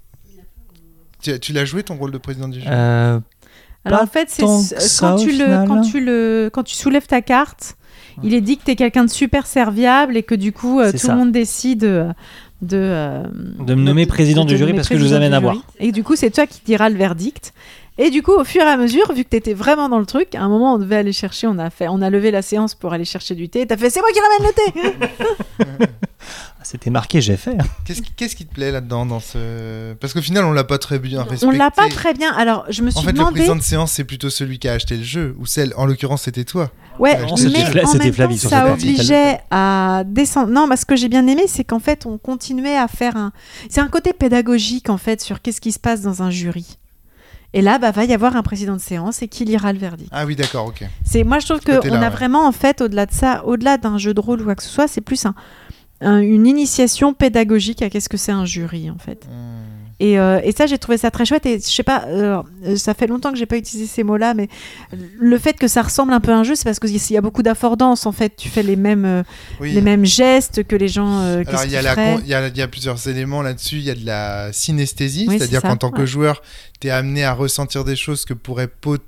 Tu l'as joué ton rôle de président du jury Alors pas en fait, c'est tant que ça, quand au tu final. quand tu soulèves ta carte, il est dit que tu es quelqu'un de super serviable et que du coup C'est tout ça. le monde décide de De me nommer président du jury nommer parce que je vous président amène du à jury. boire. Et du coup, c'est toi qui diras le verdict. Et du coup, au fur et à mesure, vu que tu étais vraiment dans le truc, à un moment, on devait aller chercher, on a levé la séance pour aller chercher du thé. Et t'as fait, c'est moi qui ramène le thé. C'était marqué, j'ai fait. Qu'est-ce qui te plaît là-dedans dans ce... Parce qu'au final, on l'a pas très bien respecté. On l'a pas très bien. Alors, je me suis En fait, le demandé. président de séance, c'est plutôt celui qui a acheté le jeu. Ou celle, en l'occurrence, c'était toi. Ouais, Non, c'était mais en c'était même Flavie temps, sur ça cette partie. obligeait à descendre. Non, ce que j'ai bien aimé, c'est qu'en fait, on continuait à faire un. C'est un côté pédagogique en fait sur qu'est-ce qui se passe dans un jury. Et là, va y avoir un président de séance et qui lira le verdict. Ah oui, d'accord, ok. Moi, je trouve Ce côté-là, qu'on a ouais. vraiment, en fait, au-delà de ça, au-delà d'un jeu de rôle ou quoi que ce soit, c'est plus une initiation pédagogique à qu'est-ce que c'est un jury, en fait. Et ça, j'ai trouvé ça très chouette. Et je sais pas, ça fait longtemps que j'ai pas utilisé ces mots-là, mais le fait que ça ressemble un peu à un jeu, c'est parce qu'il y a beaucoup d'affordance. En fait, tu fais les mêmes gestes que les gens. Alors, qu'est-ce il y a qu'ils feraient. il y a plusieurs éléments là-dessus. Il y a de la synesthésie, Oui, c'est-à-dire c'est ça, qu'en tant que ouais. joueur, tu es amené à ressentir des choses que pourraient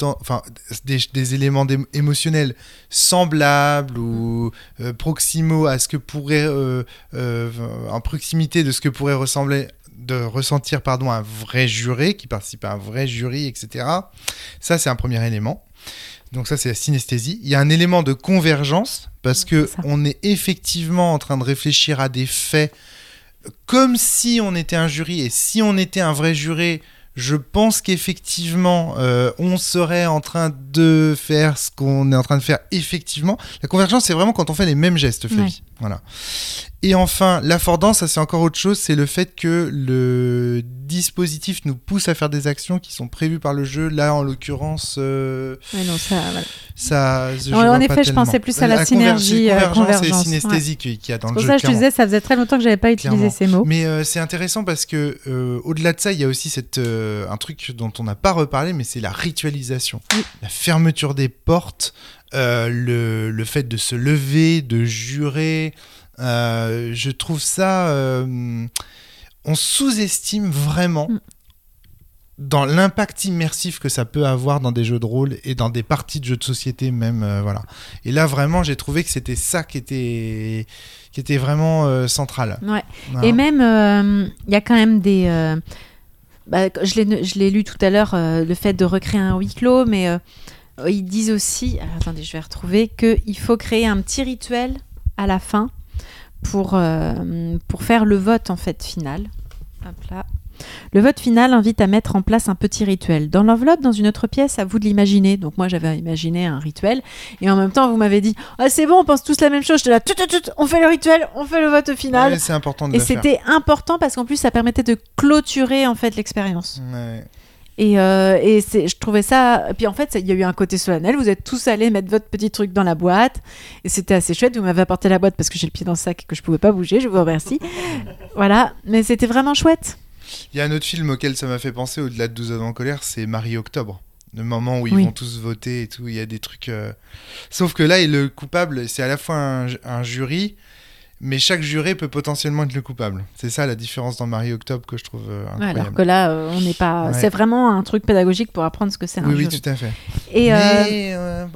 des éléments émotionnels semblables ou proximaux à ce que pourrait en proximité de ce que pourrait ressentir un vrai juré qui participe à un vrai jury, etc. Ça, c'est un premier élément. Donc ça, c'est la synesthésie. Il y a un élément de convergence parce que C'est ça. on est effectivement en train de réfléchir à des faits comme si on était un jury. Et si on était un vrai juré, je pense qu'effectivement, on serait en train de faire ce qu'on est en train de faire effectivement. La convergence, c'est vraiment quand on fait les mêmes gestes, Flavie. Ouais. Voilà. Et enfin, l'affordance, ça c'est encore autre chose, c'est le fait que le dispositif nous pousse à faire des actions qui sont prévues par le jeu. Là, en l'occurrence, Ouais, non, ça, voilà. ça. En effet, je pensais plus à la synergie, convergence et convergence, synesthésie qu'il y a dans C'est le pour jeu. ça que je te clairement. disais, ça faisait très longtemps que j'avais pas utilisé Clairement. ces mots. Mais c'est intéressant parce que au-delà de ça, il y a aussi un truc dont on n'a pas reparlé, mais c'est la ritualisation, la fermeture des portes, le fait de se lever, de jurer. Je trouve ça, on sous-estime vraiment dans l'impact immersif que ça peut avoir dans des jeux de rôle et dans des parties de jeux de société même, voilà. Et là vraiment, j'ai trouvé que c'était ça qui était vraiment central. Ouais. Voilà. Et même, il y a quand même des. Je l'ai lu tout à l'heure, le fait de recréer un huis clos, mais ils disent aussi. Alors, attendez, je vais retrouver qu'il faut créer un petit rituel à la fin pour faire le vote en fait final. Hop là. Le vote final invite à mettre en place un petit rituel. Dans l'enveloppe, dans une autre pièce, à vous de l'imaginer. Donc moi, j'avais imaginé un rituel. Et en même temps, vous m'avez dit « Ah, c'est bon, on pense tous la même chose. » J'étais là, on fait le rituel, on fait le vote au final. Ouais, c'est important de Et le faire. c'était important parce qu'en plus, ça permettait de clôturer en fait l'expérience. Ouais. Et je trouvais ça. Et puis en fait, il y a eu un côté solennel. Vous êtes tous allés mettre votre petit truc dans la boîte. Et c'était assez chouette. Vous m'avez apporté la boîte parce que j'ai le pied dans le sac et que je pouvais pas bouger. Je vous remercie. Voilà. Mais c'était vraiment chouette. Il y a un autre film auquel ça m'a fait penser, au-delà de 12 hommes en colère, c'est Marie-Octobre. Le moment où ils vont tous voter et tout, il y a des trucs... Sauf que là, le coupable, c'est à la fois un jury, mais chaque juré peut potentiellement être le coupable. C'est ça la différence dans Marie-Octobre que je trouve incroyable. Alors que là, on n'est pas... Ouais. C'est vraiment un truc pédagogique pour apprendre ce que c'est un Oui, jury. oui, tout à fait. Et Mais...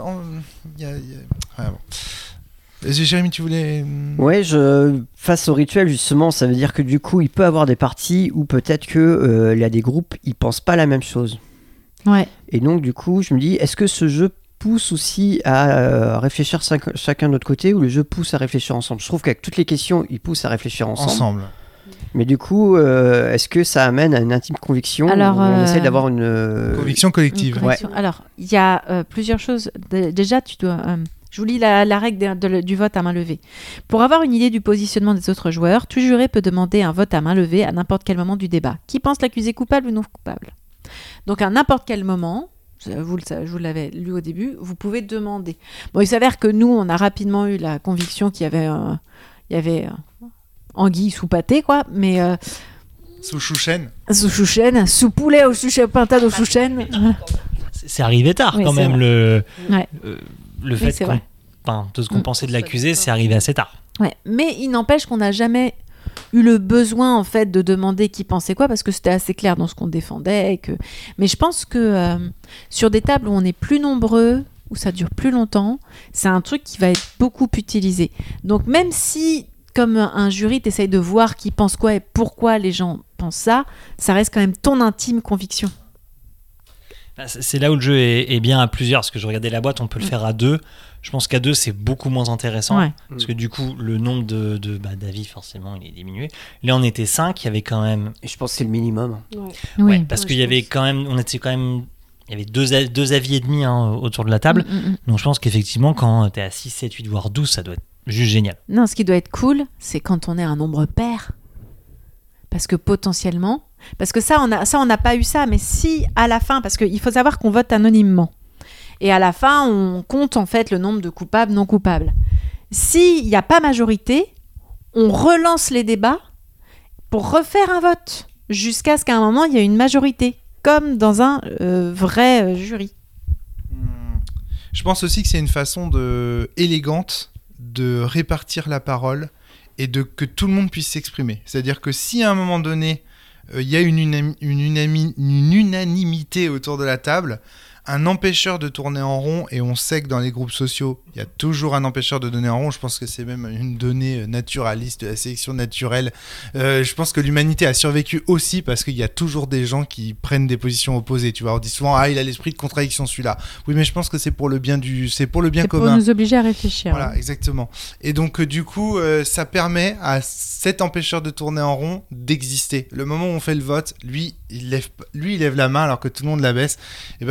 Ah, bon. Jérémy, tu voulais... Ouais, face au rituel, justement, ça veut dire que du coup, il peut avoir des parties où peut-être que il y a des groupes, ils pensent pas la même chose. Ouais. Et donc, du coup, je me dis, est-ce que ce jeu pousse aussi à réfléchir chacun de notre côté ou le jeu pousse à réfléchir ensemble ? Je trouve qu'avec toutes les questions, il pousse à réfléchir ensemble. Mais du coup, est-ce que ça amène à une intime conviction ? Alors, on essaie d'avoir une... Conviction collective. Une connexion. Alors, il y a plusieurs choses. Déjà, tu dois... je vous lis la règle du vote à main levée. Pour avoir une idée du positionnement des autres joueurs, tout juré peut demander un vote à main levée à n'importe quel moment du débat. Qui pense l'accusé coupable ou non coupable ? Donc, à n'importe quel moment, je vous l'avais lu au début, vous pouvez demander. Bon, il s'avère que nous, on a rapidement eu la conviction qu'il y avait il y avait anguille sous pâté, quoi, mais Sous chouchen. sous chouchen, sous poulet au chouchen, pintade au chouchen. C'est arrivé tard Oui, quand c'est même vrai. le fait c'est qu'on, vrai. de ce qu'on pensait de l'accusé, c'est arrivé assez tard. Ouais, mais il n'empêche qu'on n'a jamais eu le besoin en fait de demander qui pensait quoi parce que c'était assez clair dans ce qu'on défendait mais je pense que sur des tables où on est plus nombreux, où ça dure plus longtemps, c'est un truc qui va être beaucoup utilisé. Donc même si comme un jury t'essayes de voir qui pense quoi et pourquoi les gens pensent ça, ça reste quand même ton intime conviction. C'est là où le jeu est bien à plusieurs, parce que je regardais la boîte, on peut le faire à 2. Je pense qu'à 2 c'est beaucoup moins intéressant, Ouais. parce que du coup le nombre d'avis forcément il est diminué. Là on était 5, il y avait quand même... Et je pense que c'est le minimum. Oui. parce qu'il y avait quand même, il y avait deux avis et demi autour de la table. Donc je pense qu'effectivement quand t'es à 6, 7, 8 voire 12, ça doit être juste génial. Non, ce qui doit être cool, c'est quand on est un nombre pair. Parce que potentiellement, parce que on n'a pas eu ça, mais si à la fin, parce qu'il faut savoir qu'on vote anonymement. Et à la fin, on compte en fait le nombre de coupables, non coupables. S'il n'y a pas majorité, on relance les débats pour refaire un vote, jusqu'à ce qu'à un moment, il y ait une majorité, comme dans un vrai jury. Je pense aussi que c'est une façon élégante de répartir la parole et que tout le monde puisse s'exprimer. C'est-à-dire que si à un moment donné, il y a une unanimité autour de la table, un empêcheur de tourner en rond, et on sait que dans les groupes sociaux, il y a toujours un empêcheur de donner en rond. Je pense que c'est même une donnée naturaliste de la sélection naturelle. Je pense que l'humanité a survécu aussi parce qu'il y a toujours des gens qui prennent des positions opposées. Tu vois, on dit souvent, il a l'esprit de contradiction celui-là. Oui, mais je pense que c'est pour le bien commun. C'est pour nous obliger à réfléchir. Voilà, exactement. Et donc, du coup, ça permet à cet empêcheur de tourner en rond d'exister. Le moment où on fait le vote, lui, il lève la main alors que tout le monde la baisse. Et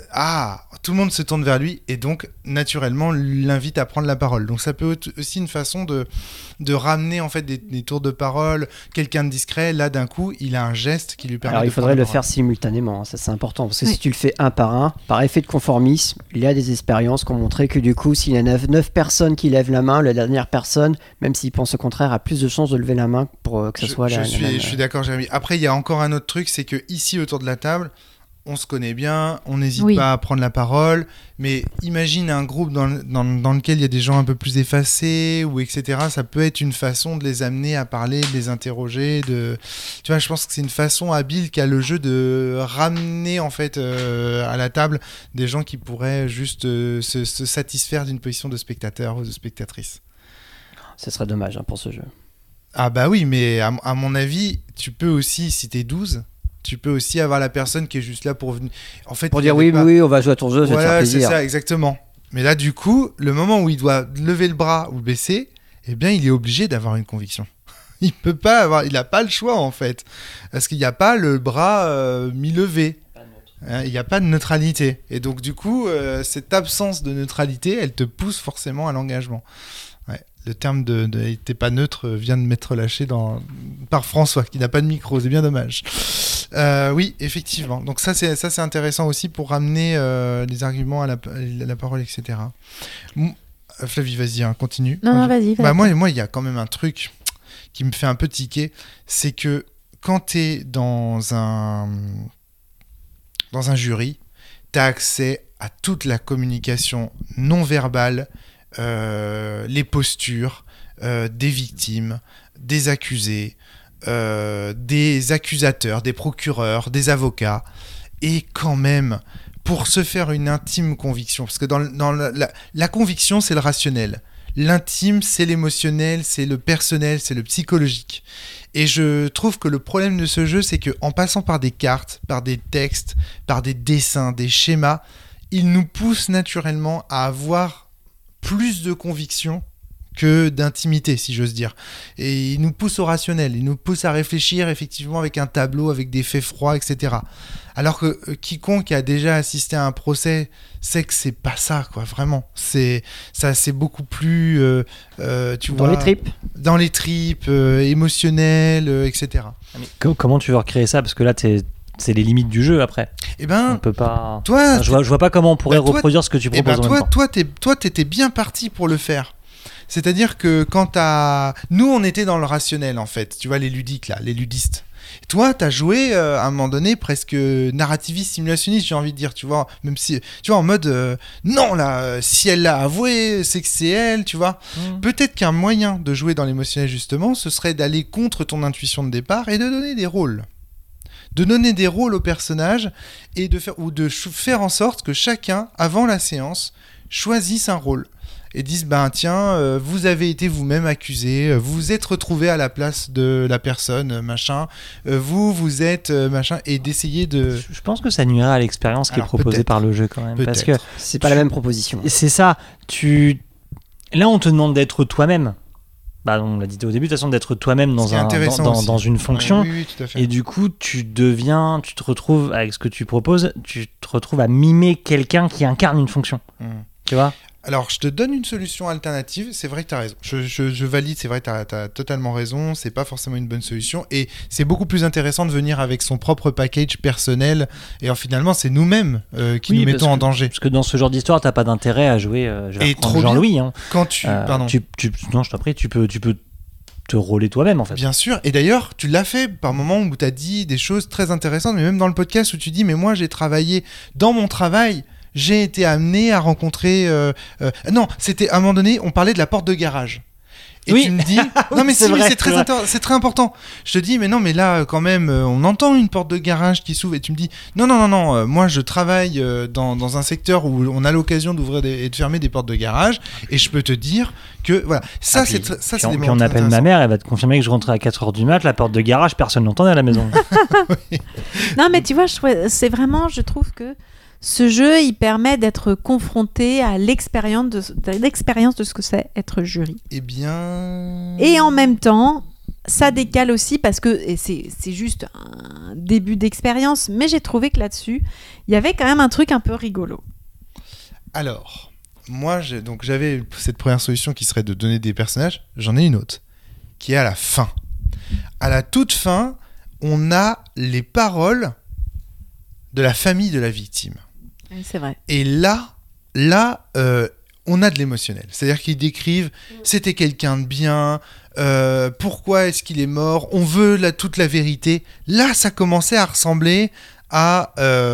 tout le monde se tourne vers lui et donc naturellement l'invite à prendre la parole. Donc ça peut être aussi une façon de ramener en fait des tours de parole, quelqu'un de discret, là d'un coup il a un geste qui lui permet. Alors de il faudrait prendre la le faire simultanément, ça c'est important, parce que si tu le fais un, par effet de conformisme, il y a des expériences qui ont montré que du coup s'il y a 9 personnes qui lèvent la main, la dernière personne, même s'il pense au contraire, a plus de chances de lever la main pour que ça soit je suis d'accord Jérémy. Après il y a encore un autre truc, c'est que ici autour de la table, on se connaît bien, on n'hésite pas à prendre la parole, mais imagine un groupe dans lequel il y a des gens un peu plus effacés, ou etc. Ça peut être une façon de les amener à parler, de les interroger. Tu vois, je pense que c'est une façon habile qu'a le jeu de ramener en fait à la table des gens qui pourraient juste se satisfaire d'une position de spectateur ou de spectatrice. Ce serait dommage pour ce jeu. Ah bah oui, mais à mon avis, tu peux aussi, si t'es 12... Tu peux aussi avoir la personne qui est juste là pour dire oui, on va jouer à ton jeu, ça va te faire plaisir. C'est ça, exactement. Mais là, du coup, le moment où il doit lever le bras ou baisser, eh bien, il est obligé d'avoir une conviction. Il n'a pas le choix, en fait. Parce qu'il n'y a pas le bras mi-levé. Il n'y a pas de neutralité. Et donc, du coup, cette absence de neutralité, elle te pousse forcément à l'engagement. Ouais. Le terme de « t'es pas neutre » vient de m'être lâché par François, qui n'a pas de micro, c'est bien dommage. Oui, effectivement. Donc ça c'est intéressant aussi pour ramener les arguments à la parole, etc. Flavie, vas-y, continue. Non, vas-y. Bah, moi, il y a quand même un truc qui me fait un peu tiquer, c'est que quand t'es dans un jury, t'as accès à toute la communication non verbale, les postures des victimes, des accusés, des accusateurs, des procureurs, des avocats, et quand même pour se faire une intime conviction, parce que dans la conviction c'est le rationnel, l'intime c'est l'émotionnel, c'est le personnel, c'est le psychologique. Et je trouve que le problème de ce jeu, c'est que en passant par des cartes, par des textes, par des dessins, des schémas, il nous pousse naturellement à avoir plus de conviction que d'intimité, si j'ose dire. Et il nous pousse au rationnel, il nous pousse à réfléchir effectivement avec un tableau, avec des faits froids, etc. Alors que quiconque a déjà assisté à un procès sait que c'est pas ça, quoi, vraiment. C'est beaucoup plus, tu vois... Dans les tripes, émotionnel, etc. Mais comment tu veux recréer ça ? Parce que là, c'est les limites du jeu après. On peut pas. Toi, je vois pas comment on pourrait reproduire ce que tu proposes en même temps. Toi, t'étais bien parti pour le faire. C'est-à-dire que nous, on était dans le rationnel, en fait. Tu vois, les ludiques, là, les ludistes. Toi, t'as joué à un moment donné presque narrativiste, simulationniste, j'ai envie de dire, tu vois, même si, tu vois, en mode non, là, si elle l'a avoué, c'est que c'est elle, tu vois. Peut-être qu'un moyen de jouer dans l'émotionnel, justement, ce serait d'aller contre ton intuition de départ et de donner des rôles. De donner des rôles aux personnages et de faire en sorte que chacun, avant la séance, choisisse un rôle. Et disent, tiens, vous avez été vous-même accusé, vous vous êtes retrouvé à la place de la personne, machin, vous êtes, machin, et d'essayer de... Je pense que ça nuirait à l'expérience qui est proposée par le jeu quand même. Parce que c'est pas la même proposition. C'est ça, là on te demande d'être toi-même. On l'a dit au début, de toute façon, d'être toi-même dans une fonction. Oui, tout à fait. Et du coup, tu te retrouves, avec ce que tu proposes, tu te retrouves à mimer quelqu'un qui incarne une fonction. Tu vois ? Alors, je te donne une solution alternative. C'est vrai que tu as raison. Je valide, c'est vrai que tu as totalement raison. C'est pas forcément une bonne solution. Et c'est beaucoup plus intéressant de venir avec son propre package personnel. Et finalement, c'est nous-mêmes qui nous mettons en danger. Parce que dans ce genre d'histoire, tu n'as pas d'intérêt à jouer. Je vais reprendre Jean-Louis. Quand tu. Pardon. Non, je t'en prie, tu peux te rôler toi-même, en fait. Bien sûr. Et d'ailleurs, tu l'as fait par moments où tu as dit des choses très intéressantes. Mais même dans le podcast où tu dis, mais moi, j'ai travaillé dans mon travail. J'ai été amené à rencontrer... Non, c'était à un moment donné, on parlait de la porte de garage. Et tu me dis... Non, mais c'est très important. Je te dis, mais non, mais là, quand même, on entend une porte de garage qui s'ouvre. Et tu me dis, non, moi, je travaille dans un secteur où on a l'occasion d'ouvrir et de fermer des portes de garage. Et je peux te dire que... Voilà, ça, c'est des moments. Puis on appelle ma mère, elle va te confirmer que je rentrais à 4h du mat, la porte de garage, personne n'entendait à la maison. Oui. Non, mais tu vois, je trouve que ce jeu, il permet d'être confronté à l'expérience de ce que c'est être jury. Eh bien... Et en même temps, ça décale aussi parce que c'est juste un début d'expérience, mais j'ai trouvé que là-dessus, il y avait quand même un truc un peu rigolo. Alors, moi, j'avais cette première solution qui serait de donner des personnages. J'en ai une autre, qui est à la fin. À la toute fin, on a les paroles de la famille de la victime. Oui, c'est vrai. Et là, on a de l'émotionnel. C'est-à-dire qu'ils décrivent, c'était quelqu'un de bien, pourquoi est-ce qu'il est mort, on veut toute la vérité. Là, ça commençait à ressembler à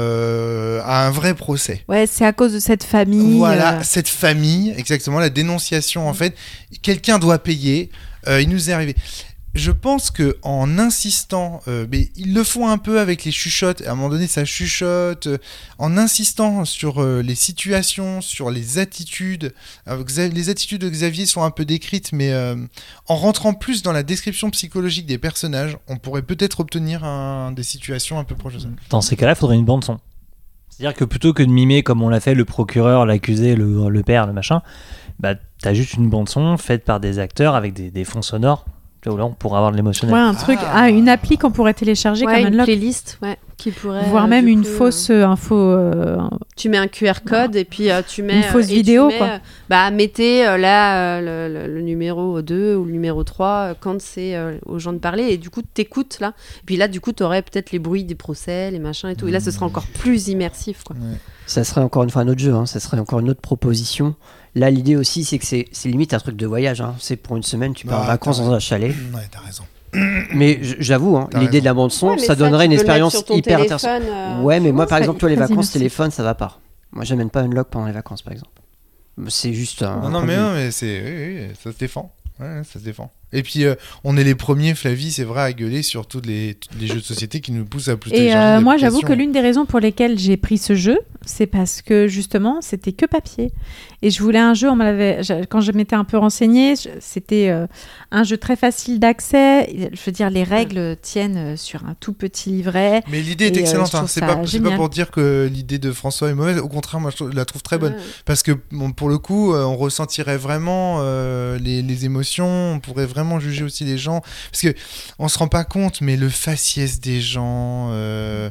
un vrai procès. Ouais, c'est à cause de cette famille. Voilà, cette famille, exactement, la dénonciation, en fait. Quelqu'un doit payer, il nous est arrivé... Je pense qu'en insistant, mais ils le font un peu avec les chuchotes, à un moment donné ça chuchote, en insistant sur les situations, sur les attitudes. Les attitudes de Xavier sont un peu décrites, mais en rentrant plus dans la description psychologique des personnages, on pourrait peut-être obtenir des situations un peu proches de ça. Dans ces cas-là, il faudrait une bande-son. C'est-à-dire que plutôt que de mimer comme on l'a fait le procureur, l'accusé, le père, le machin, t'as juste une bande-son faite par des acteurs avec des fonds sonores. Là, on pourrait avoir de l'émotionnel. Ouais, un truc, une appli qu'on pourrait télécharger comme une Unlock. Playlist, qui pourrait. Voire même une fausse info. Tu mets un QR code et puis tu mets. Une fausse vidéo, quoi. Mettez là le numéro 2 ou le numéro 3 quand c'est aux gens de parler. Et du coup, t'écoutes là. Et puis là, du coup, t'aurais peut-être les bruits des procès, les machins et tout. Et là, ce serait encore plus immersif, quoi. Ouais. Ça serait encore une fois un autre jeu, ça serait encore une autre proposition. Là, l'idée aussi, c'est que c'est limite un truc de voyage. C'est pour une semaine, tu pars en vacances dans un chalet. Ouais, t'as raison. Mais j'avoue, l'idée de la bande-son, ça donnerait une expérience hyper intéressante. Ouais, mais moi, par exemple, toi, les vacances, téléphone, ça va pas. Moi, j'amène pas Unlock pendant les vacances, par exemple. C'est juste un. Non, mais c'est. Oui, ça se défend. Ouais, ça se défend. Et puis, on est les premiers, Flavie, c'est vrai, à gueuler sur tous les jeux de société qui nous poussent à plus télécharger. Et moi, j'avoue que l'une des raisons pour lesquelles j'ai pris ce jeu, c'est parce que justement, c'était que papier. Et je voulais un jeu, quand je m'étais un peu renseignée, c'était un jeu très facile d'accès. Je veux dire, les règles tiennent sur un tout petit livret. Mais l'idée est excellente. C'est pas pour dire que l'idée de François est mauvaise. Au contraire, moi, je la trouve très bonne. Parce que, pour le coup, on ressentirait vraiment les émotions. On pourrait vraiment juger aussi les gens. Parce qu'on se rend pas compte, mais le faciès des gens...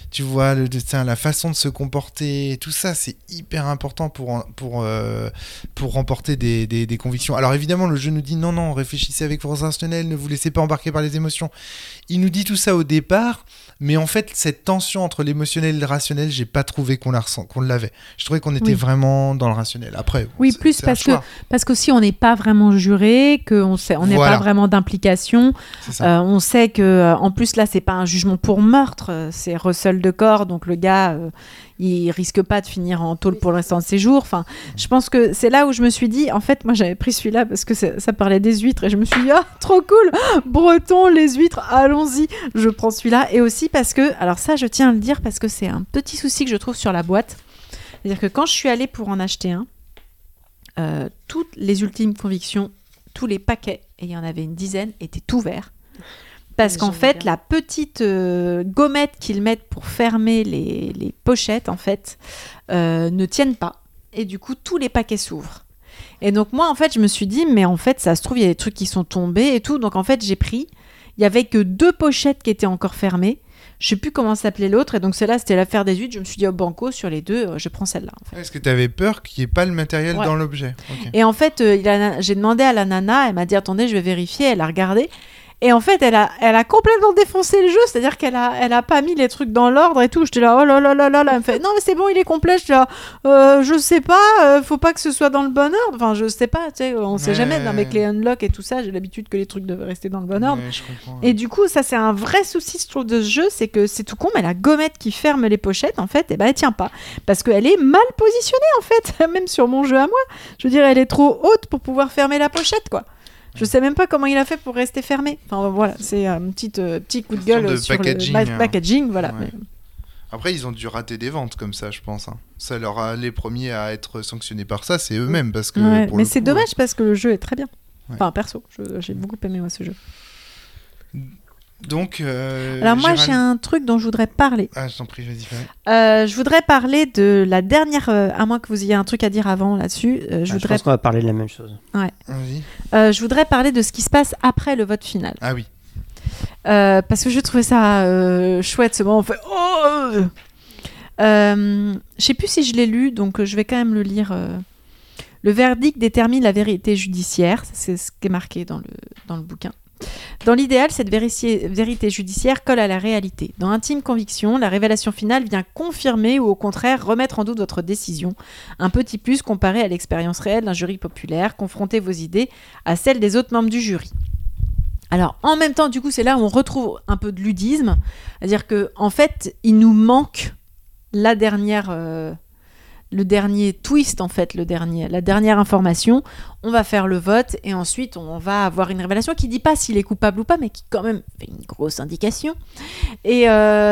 tu vois, la façon de se comporter, tout ça, c'est hyper important pour remporter des convictions. Alors évidemment, le jeu nous dit non, réfléchissez avec votre rationnel, ne vous laissez pas embarquer par les émotions. Il nous dit tout ça au départ, mais en fait, cette tension entre l'émotionnel et le rationnel, j'ai pas trouvé qu'on l'avait. Je trouvais qu'on était vraiment dans le rationnel. Après, oui, plus parce qu'aussi on n'est pas vraiment juré, qu'on n'est pas vraiment d'implication. On sait que en plus là, c'est pas un jugement pour meurtre, c'est recel de corps, donc le gars, il risque pas de finir en tôle pour le restant de ses jours. Enfin, je pense que c'est là où je me suis dit, en fait, moi j'avais pris celui-là parce que ça parlait des huîtres et je me suis dit, trop cool, breton, les huîtres, allons-y, je prends celui-là. Et aussi parce que, alors ça, je tiens à le dire parce que c'est un petit souci que je trouve sur la boîte, c'est-à-dire que quand je suis allée pour en acheter un, toutes les ultimes convictions, tous les paquets, et il y en avait une dizaine, étaient ouverts. Parce qu'en fait, la petite gommette qu'ils mettent pour fermer les pochettes, en fait, ne tiennent pas. Et du coup, tous les paquets s'ouvrent. Et donc, moi, en fait, je me suis dit, mais en fait, ça se trouve, il y a des trucs qui sont tombés et tout. Donc, en fait, j'ai pris. Il n'y avait que 2 pochettes qui étaient encore fermées. Je ne sais plus comment s'appelait l'autre. Et donc, celle-là, c'était l'affaire des huîtres. Je me suis dit, banco, sur les 2, je prends celle-là. En fait. Est-ce que tu avais peur qu'il n'y ait pas le matériel dans l'objet? Okay. Et en fait, j'ai demandé à la nana. Elle m'a dit, attendez, je vais vérifier. Elle a regardé. Et en fait, elle a complètement défoncé le jeu, c'est-à-dire qu'elle a pas mis les trucs dans l'ordre et tout. J'étais là, oh là là là là là. Elle me fait, non mais c'est bon, il est complet. J'étais là, je sais pas, faut pas que ce soit dans le bon ordre. Enfin, je sais pas, tu sais, on sait jamais. Avec les unlock et tout ça, j'ai l'habitude que les trucs devaient rester dans le bon ordre. Je comprends. Et du coup, ça c'est un vrai souci, je trouve, de ce jeu, c'est que c'est tout con, mais la gommette qui ferme les pochettes, en fait, elle tient pas. Parce qu'elle est mal positionnée, en fait, même sur mon jeu à moi. Je veux dire, elle est trop haute pour pouvoir fermer la pochette, quoi. Je sais même pas comment il a fait pour rester fermé. Enfin voilà, c'est un petit coup de gueule sur le packaging, voilà. Ouais. Mais... Après, ils ont dû rater des ventes comme ça, je pense. Ça leur a les premiers à être sanctionnés par ça, c'est eux-mêmes parce que. Ouais, mais c'est dommage parce que le jeu est très bien. Enfin perso, j'ai beaucoup aimé moi ce jeu. Donc, alors moi j'ai un truc dont je voudrais parler. Ah, je t'en prie, vas-y. Je voudrais parler de la dernière, à moins que vous ayez un truc à dire avant là-dessus. Je pense qu'on va parler de la même chose. Ouais. Vas-y. Je voudrais parler de ce qui se passe après le vote final. Ah oui. Parce que je trouvais ça chouette ce moment. On fait je sais plus si je l'ai lu, donc je vais quand même le lire. Le verdict détermine la vérité judiciaire, c'est ce qui est marqué dans le bouquin. Dans l'idéal, cette vérité judiciaire colle à la réalité. Dans Intime Conviction, la révélation finale vient confirmer ou au contraire remettre en doute votre décision. Un petit plus comparé à l'expérience réelle d'un jury populaire. Confrontez vos idées à celles des autres membres du jury. Alors, en même temps, du coup, c'est là où on retrouve un peu de ludisme. C'est-à-dire qu'en fait, il nous manque la dernière... le dernier twist, en fait, la dernière information. On va faire le vote et ensuite on va avoir une révélation qui dit pas s'il est coupable ou pas, mais qui quand même fait une grosse indication. Et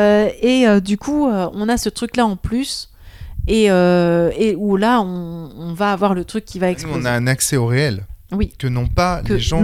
du coup, on a ce truc-là en plus et où là, on va avoir le truc qui va exploser. On a un accès au réel. Oui. Que n'ont pas les gens.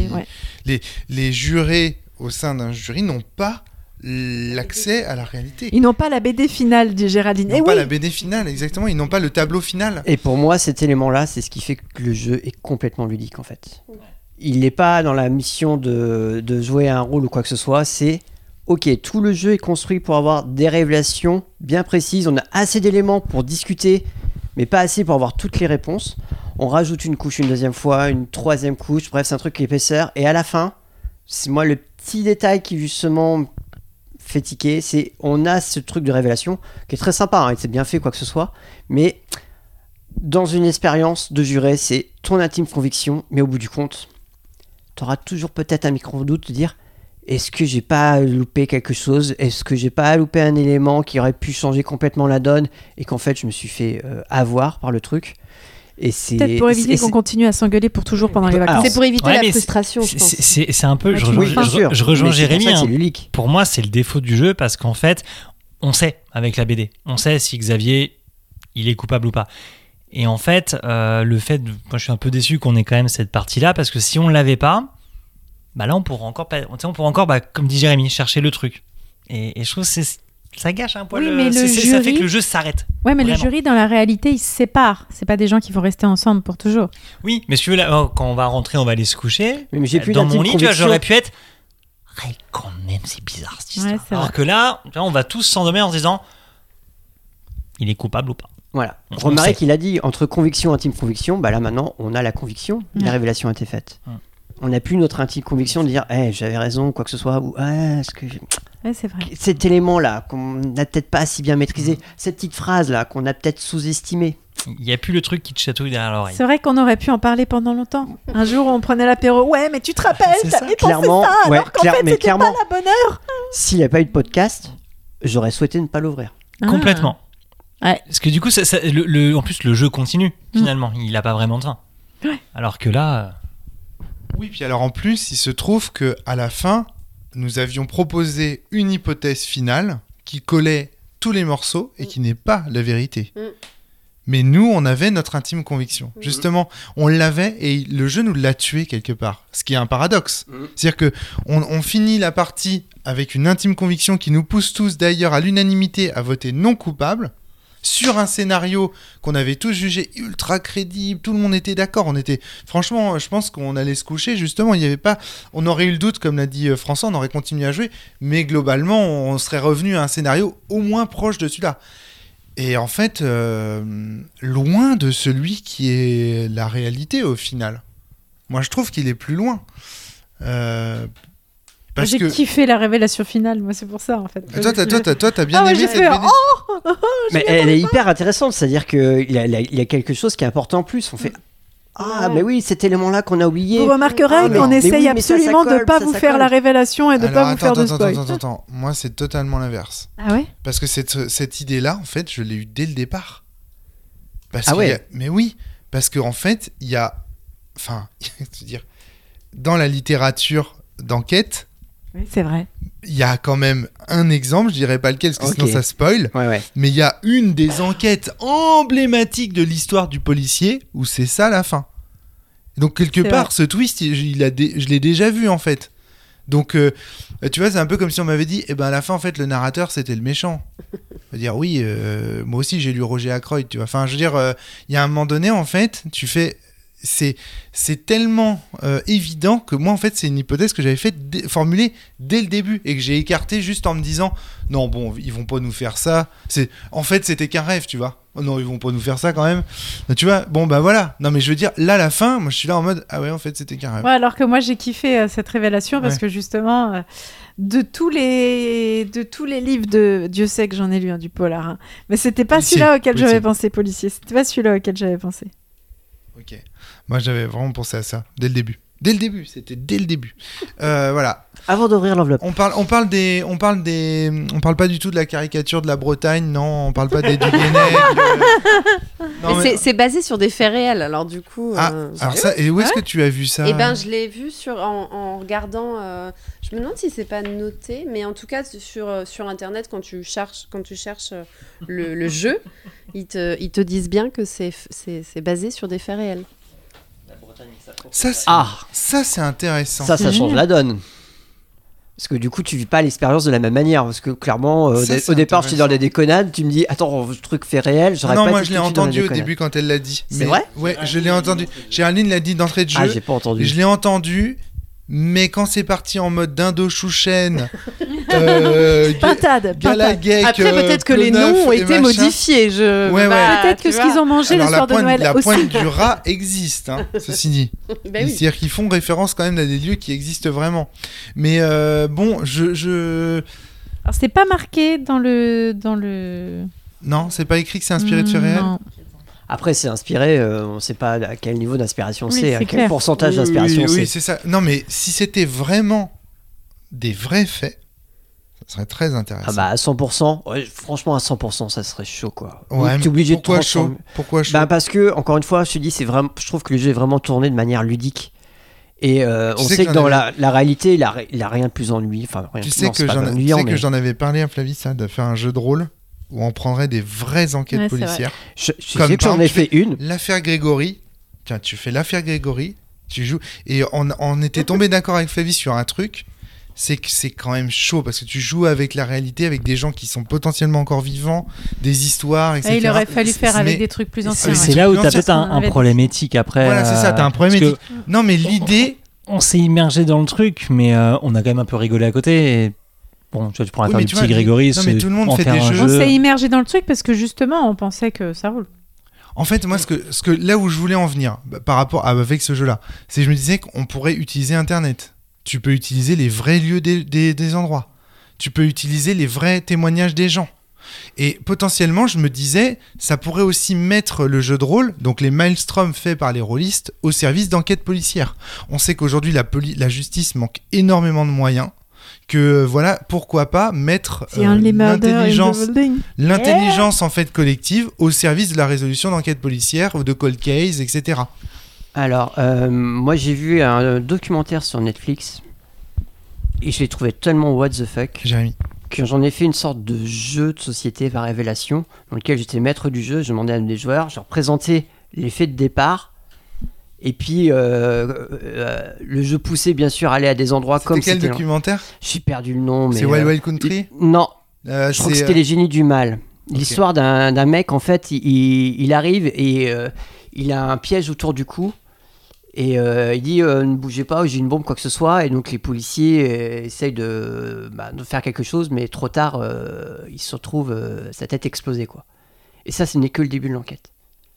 Les jurés au sein d'un jury n'ont pas l'accès à la réalité. Ils n'ont pas la BD finale de Géraldine. Ils n'ont pas la BD finale, exactement. Ils n'ont pas le tableau final. Et pour moi, cet élément-là, c'est ce qui fait que le jeu est complètement ludique, en fait. Il n'est pas dans la mission de jouer un rôle ou quoi que ce soit. C'est, ok, tout le jeu est construit pour avoir des révélations bien précises. On a assez d'éléments pour discuter, mais pas assez pour avoir toutes les réponses. On rajoute une couche une deuxième fois, une troisième couche. Bref, c'est un truc qui est épaisseur. Et à la fin, c'est moi le petit détail qui, justement... fait tiquer, c'est on a ce truc de révélation qui est très sympa, c'est bien fait quoi que ce soit, mais dans une expérience de juré, c'est ton intime conviction, mais au bout du compte, t'auras toujours peut-être un micro-doute de dire est-ce que j'ai pas loupé quelque chose, est-ce que j'ai pas loupé un élément qui aurait pu changer complètement la donne et qu'en fait je me suis fait avoir par le truc. Et c'est peut-être pour éviter qu'on continue à s'engueuler pour toujours pendant les vacances. C'est pour éviter la frustration, je pense. C'est un peu... Je rejoins Jérémy. Pour moi, c'est le défaut du jeu parce qu'en fait, on sait avec la BD. On sait si Xavier, il est coupable ou pas. Et en fait, moi je suis un peu déçu qu'on ait quand même cette partie-là parce que si on ne l'avait pas, bah là on pourrait encore, comme dit Jérémy, chercher le truc. Et je trouve que ça gâche un poil. Oui, mais ça fait que le jeu s'arrête. Ouais, mais vraiment. Le jury, dans la réalité, ils se séparent. C'est pas des gens qui vont rester ensemble pour toujours. Oui, mais si tu veux, là, quand on va rentrer, on va aller se coucher. Mais j'ai plus dans mon lit, tu vois, conviction. j'aurais pu être Raikkonen. c'est bizarre cette Ouais, histoire. c'est Alors vrai. que là, tu vois, on va tous s'endormir en se disant, il est coupable ou pas. Voilà. On Remarquez sait. qu'il a dit entre conviction et intime conviction, bah là maintenant on a la conviction, la Ouais. révélation a été faite. Ouais. On n'a plus notre intime conviction de dire j'avais raison, quoi que ce soit, ou est-ce que Ouais, c'est vrai. cet élément-là qu'on n'a peut-être pas si bien maîtrisé, cette petite phrase-là qu'on a peut-être sous-estimée. Il n'y a plus le truc qui te chatouille derrière l'oreille. C'est vrai qu'on aurait pu en parler pendant longtemps. Un jour, on prenait l'apéro. Ouais, mais tu te rappelles, C'est ça, t'avais pensé clairement, ça, alors ouais, qu'en fait, mais c'était clairement. pas la bonne heure. S'il n'y a pas eu de podcast, j'aurais souhaité ne pas l'ouvrir. Complètement. Ouais. Parce que du coup, en plus, le jeu continue, finalement. Il n'a pas vraiment de fin. Ouais. Alors que là... Oui, puis alors en plus, il se trouve que à la fin, nous avions proposé une hypothèse finale qui collait tous les morceaux et qui n'est pas la vérité. Mm. Mais nous, on avait notre intime conviction. Justement, on l'avait et le jeu nous l'a tué quelque part. Ce qui est un paradoxe. C'est-à-dire que on finit la partie avec une intime conviction qui nous pousse tous d'ailleurs à l'unanimité à voter non coupable sur un scénario qu'on avait tous jugé ultra crédible. Tout le monde était d'accord. Franchement, je pense qu'on allait se coucher. Justement, il y avait pas. On aurait eu le doute, comme l'a dit François, on aurait continué à jouer. Mais globalement, on serait revenu à un scénario au moins proche de celui-là. Et en fait, loin de celui qui est la réalité au final. Moi, je trouve qu'il est plus loin. Parce J'ai que kiffé la révélation finale, moi, c'est pour ça, en fait. toi, t'as bien Ah ouais, aimé j'ai cette fait, BD. Mais elle est hyper intéressante, c'est-à-dire qu'il y a quelque chose qui est important en plus. On fait ah, mais oui, cet élément-là qu'on a oublié. Vous remarquerez Ah, qu'on mais essaye oui, mais ça, absolument ça de colle, pas ça, vous ça faire colle. la révélation et de pas vous faire de spoil. Attends. Moi, c'est totalement l'inverse. Ah ouais. Parce que cette idée-là, en fait, je l'ai eue dès le départ. Parce Ah qu'il ouais. y a- Mais oui, parce qu'en fait, il y a... Enfin, c'est-à-dire, dans la littérature d'enquête, Oui, c'est vrai. il y a quand même un exemple, je dirais pas lequel, parce que Ok. sinon ça spoil, Ouais. mais il y a une des enquêtes emblématiques de l'histoire du policier où c'est ça la fin. Donc quelque C'est part, vrai. ce twist, je l'ai déjà vu en fait. Donc tu vois, c'est un peu comme si on m'avait dit, à la fin en fait le narrateur c'était le méchant. Je veux dire oui, moi aussi j'ai lu Roger Ackroyd, tu vois. Enfin, je veux dire, il y a un moment donné en fait, tu fais, c'est tellement évident que moi en fait c'est une hypothèse que j'avais formulée dès le début et que j'ai écartée juste en me disant non bon ils vont pas nous faire ça. En fait c'était qu'un rêve, tu vois. Oh non, ils vont pas nous faire ça quand même. Tu vois, bon bah voilà. Non mais je veux dire, là la fin, moi je suis là en mode ah ouais en fait c'était qu'un rêve. Ouais, alors que moi j'ai kiffé cette révélation parce Ouais. que justement de tous les livres de Dieu sait que j'en ai lu du polar, hein. Mais c'était pas Policier, celui-là auquel policier. j'avais pensé, policier. C'était pas celui-là auquel j'avais pensé. Ok. Moi j'avais vraiment pensé à ça dès le début. C'était dès le début. Voilà. Avant d'ouvrir l'enveloppe. On parle pas du tout de la caricature de la Bretagne, non. On parle pas des Duguenec. Non, Mais c'est basé sur des faits réels, alors du coup. Ah, alors ça, et où est-ce que tu as vu ça? Eh ben, je l'ai vu en regardant. Je me demande si c'est pas noté, mais en tout cas sur internet quand tu cherches le jeu, ils te disent bien que c'est basé sur des faits réels. Ça, c'est... Ah, Ça, c'est intéressant. ça change la donne. Parce que du coup, tu vis pas l'expérience de la même manière. Parce que clairement, Ça, c'est au départ, je suis dans intéressant. des déconnades. Tu me dis, attends, ce truc fait réel. J'aurais Non, pas moi été je l'ai tout de suite dans la entendu au déconnade. début quand elle l'a dit. C'est Mais- vrai Ouais, je l'ai entendu. Géraldine l'a dit d'entrée de jeu. Ah, j'ai pas entendu. Je l'ai entendu, mais quand c'est parti en mode d'Indo-Chouchen, Pintade. Galagek, Après, peut-être que les Ploneuf noms ont et été machin. modifiés. Ouais, ouais. Peut-être que tu ce qu'ils ont mangé Alors le soir de Noël la aussi. pointe du rat existe, hein, ceci dit. Bah oui. C'est-à-dire qu'ils font référence quand même à des lieux qui existent vraiment. Mais bon, Alors c'est pas marqué dans le. Non, c'est pas écrit que c'est inspiré de faits réels. Non. Après, c'est inspiré. On sait pas à quel niveau d'inspiration Oui, c'est, à c'est quel clair. pourcentage Oui, d'inspiration oui, c'est. oui, c'est ça. Non, mais si c'était vraiment des vrais faits, ça serait très intéressant. Ah bah à 100%, ouais, franchement à 100%, ça serait chaud quoi. Ouais, T'es obligé de pourquoi transformer- chaud Pourquoi chaud Bah parce que encore une fois, je te dis, c'est vraiment, je trouve que le jeu est vraiment tourné de manière ludique. Et on sais sait que que j'en dans avais- la réalité, il a rien de plus ennuyeux. Enfin, rien, Tu sais non, que c'est pas j'en ennuyant, mais j'en avais parlé à Flavie, ça, de faire un jeu de rôle où on prendrait des vraies enquêtes Ouais, c'est policières. je Comme sais que par j'en ai exemple, fait une. L'affaire Grégory. Tiens, tu fais l'affaire Grégory, tu joues. Et on était tombé d'accord avec Flavie sur un truc. C'est que c'est quand même chaud parce que tu joues avec la réalité, avec des gens qui sont potentiellement encore vivants, des histoires, etc. Et il aurait fallu faire avec Mais- des trucs plus c'est- anciens. C'est ouais. là où t'as L'ancien, peut-être un avait- problème éthique après. Voilà, c'est ça, t'as un problème parce que éthique. Non, mais l'idée. on s'est immergé dans le truc, mais on a quand même un peu rigolé à côté. Et Bon, tu vois, tu prends Oui, l'affaire mais du tu petit vois, Grégory, non, mais tout le monde en fait faire des un jeux. On jeu. s'est immergé dans le truc parce que justement, on pensait que ça roule. En fait, moi, là où je voulais en venir, par rapport avec ce jeu-là, c'est que je me disais qu'on pourrait utiliser Internet. Tu peux utiliser les vrais lieux des endroits. Tu peux utiliser les vrais témoignages des gens. Et potentiellement, je me disais, ça pourrait aussi mettre le jeu de rôle, donc les maelstroms faits par les rôlistes, au service d'enquête policière. On sait qu'aujourd'hui, la justice manque énormément de moyens. Que voilà, pourquoi pas mettre l'intelligence en fait collective au service de la résolution d'enquêtes policières ou de cold case, etc. Alors, moi j'ai vu un documentaire sur Netflix et je l'ai trouvé tellement what the fuck Jérémy. que j'en ai fait une sorte de jeu de société par révélation dans lequel j'étais maître du jeu, je demandais à des joueurs, je leur présentais les faits de départ et puis le jeu poussait bien sûr à aller à des endroits comme C'était quel documentaire ? J'ai perdu le nom, mais C'est Wild Wild Country ? Non, je crois que c'était Les Génies du Mal. L'histoire d'un mec, en fait, il arrive et il a un piège autour du cou. Et il dit ne bougez pas, j'ai une bombe, quoi que ce soit. Et donc les policiers essayent de faire quelque chose, mais trop tard, il se retrouve sa tête explosée, quoi. Et ça, ce n'est que le début de l'enquête.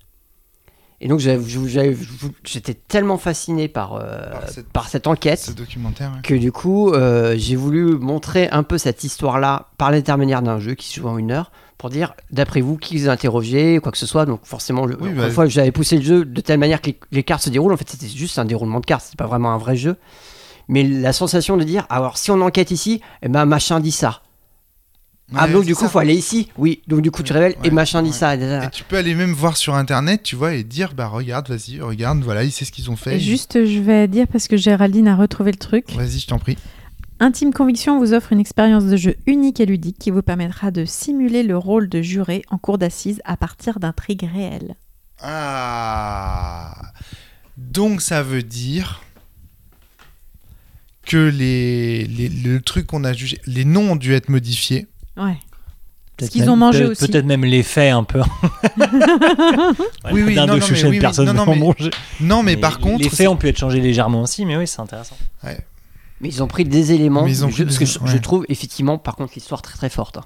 Et donc j'étais tellement fasciné par cette enquête, ce documentaire, ouais. que du coup j'ai voulu montrer un peu cette histoire-là par l'intermédiaire d'un jeu qui se joue en 1 heure pour dire, d'après vous, qui les a interrogés, quoi que ce soit. Donc forcément, une fois j'avais poussé le jeu de telle manière que les cartes se déroulent. En fait, c'était juste un déroulement de cartes, c'est pas vraiment un vrai jeu. Mais la sensation de dire, alors si on enquête ici, eh ben machin dit ça. Ouais, donc du coup, faut aller ici. Oui, donc du coup, tu révèles et machin dit ça. Et tu peux aller même voir sur internet, tu vois, et dire, bah regarde, vas-y, regarde, voilà, il sait ce qu'ils ont fait. Et juste, je vais dire, parce que Géraldine a retrouvé le truc. Vas-y, je t'en prie. Intime Conviction vous offre une expérience de jeu unique et ludique qui vous permettra de simuler le rôle de juré en cour d'assises à partir d'intrigues réelles. Ah, donc ça veut dire que le truc qu'on a jugé, les noms ont dû être modifiés. Ouais. Parce qu'ils ont mangé aussi. Peut-être même les faits un peu. Oui, d'un non, de mais choucher une personne non, devant mais- manger. Non, mais par contre, les faits ont pu être changés légèrement aussi, mais oui, c'est intéressant. Mais ils ont pris des éléments Mais ils ont du jeu, pris parce que des- je trouve effectivement, par contre, l'histoire très très forte.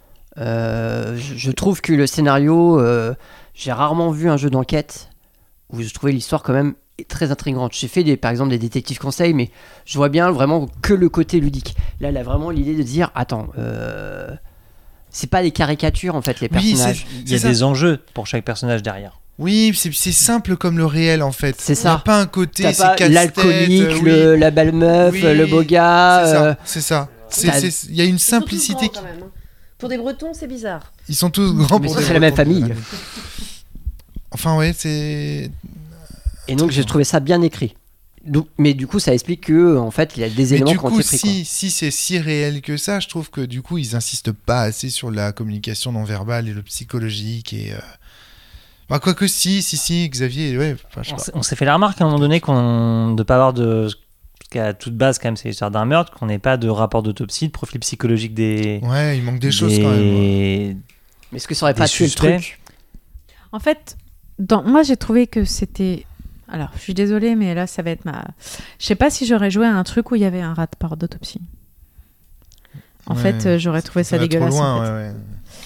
Je trouve que le scénario, j'ai rarement vu un jeu d'enquête où je trouvais l'histoire quand même très intrigante. J'ai fait par exemple des détectives conseils, mais je vois bien vraiment que le côté ludique. Là, elle a vraiment l'idée de dire, attends, c'est pas des caricatures en fait, les Oui, personnages. Il y a des enjeux pour chaque personnage derrière. oui, c'est simple comme le réel en fait. C'est Il n'y a ça. pas un côté, T'as c'est pas casse-tête, l'alcoolique, oui. la belle meuf, Oui, le beau gars. C'est ça. t'as- Il y a une Ils sont tous simplicité. grands, quand même, hein. Pour des Bretons, c'est bizarre. Ils sont tous grands Mais pour ça, des c'est la même Bretons. famille. Enfin, ouais, c'est. Et donc j'ai trouvé ça bien écrit. Donc, mais du coup, ça explique que en fait, il y a des Mais éléments du qui ont coup, été pris. quoi. si c'est si réel que ça, je trouve que du coup, ils insistent pas assez sur la communication non verbale et le psychologique et. Bah, quoique si, Xavier, ouais. Enfin, je sais pas. On s'est fait la remarque à un moment donné de ne pas avoir de. Parce qu'à toute base, quand même, c'est l'histoire d'un meurtre, qu'on n'ait pas de rapport d'autopsie, de profil psychologique des. Ouais, il manque des choses quand même. même. Mais est-ce que ça aurait Des pas tué le suspects. truc? En fait, moi j'ai trouvé que c'était. Alors, je suis désolée, mais là, ça va être ma. Je sais pas si j'aurais joué à un truc où il y avait un rapport d'autopsie. En Ouais, fait, j'aurais trouvé ça va trop dégueulasse. loin, en fait. ouais.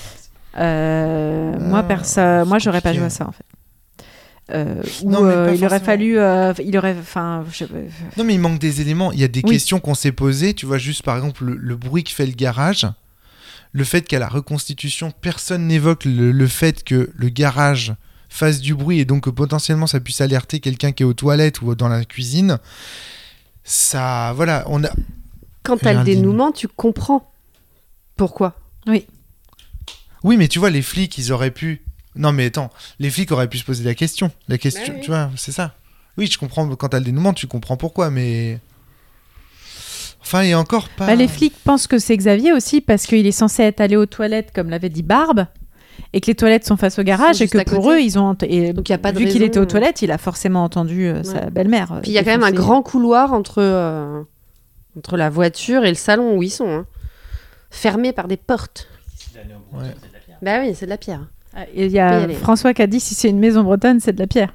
Moi, j'aurais pas compliqué. joué à ça, en fait. Non, mais pas Il aurait forcément. fallu. Enfin, Non, mais il manque des éléments. Il y a des Oui. questions qu'on s'est posées. Tu vois, juste par exemple, le bruit que fait le garage. Le fait qu'à la reconstitution, personne n'évoque le fait que le garage fasse du bruit et donc que potentiellement ça puisse alerter quelqu'un qui est aux toilettes ou dans la cuisine. Ça, voilà, on a. Quand t'as le Géraldine. dénouement, tu comprends pourquoi. Oui, mais tu vois, les flics, ils auraient pu. Non, mais attends, les flics auraient pu se poser la question. La question, Bah oui. tu vois, c'est ça. Oui, je comprends. Quand t'as le dénouement, tu comprends pourquoi, mais. Enfin, et encore pas. Bah, les flics pensent que c'est Xavier aussi parce qu'il est censé être allé aux toilettes, comme l'avait dit Barbe, et que les toilettes sont face au garage Sont et que juste à pour côté. eux, ils ont. Et Donc, y a pas de vu qu'il raison, était aux toilettes, il a forcément entendu sa belle-mère. Puis il y a quand même un défoncer. grand couloir entre la voiture et le salon où ils sont. Hein. Fermé par des portes. Ouais. Bah oui, c'est de la pierre. Ah, et il y Peut y a aller. François qui a dit si c'est une maison bretonne, c'est de la pierre.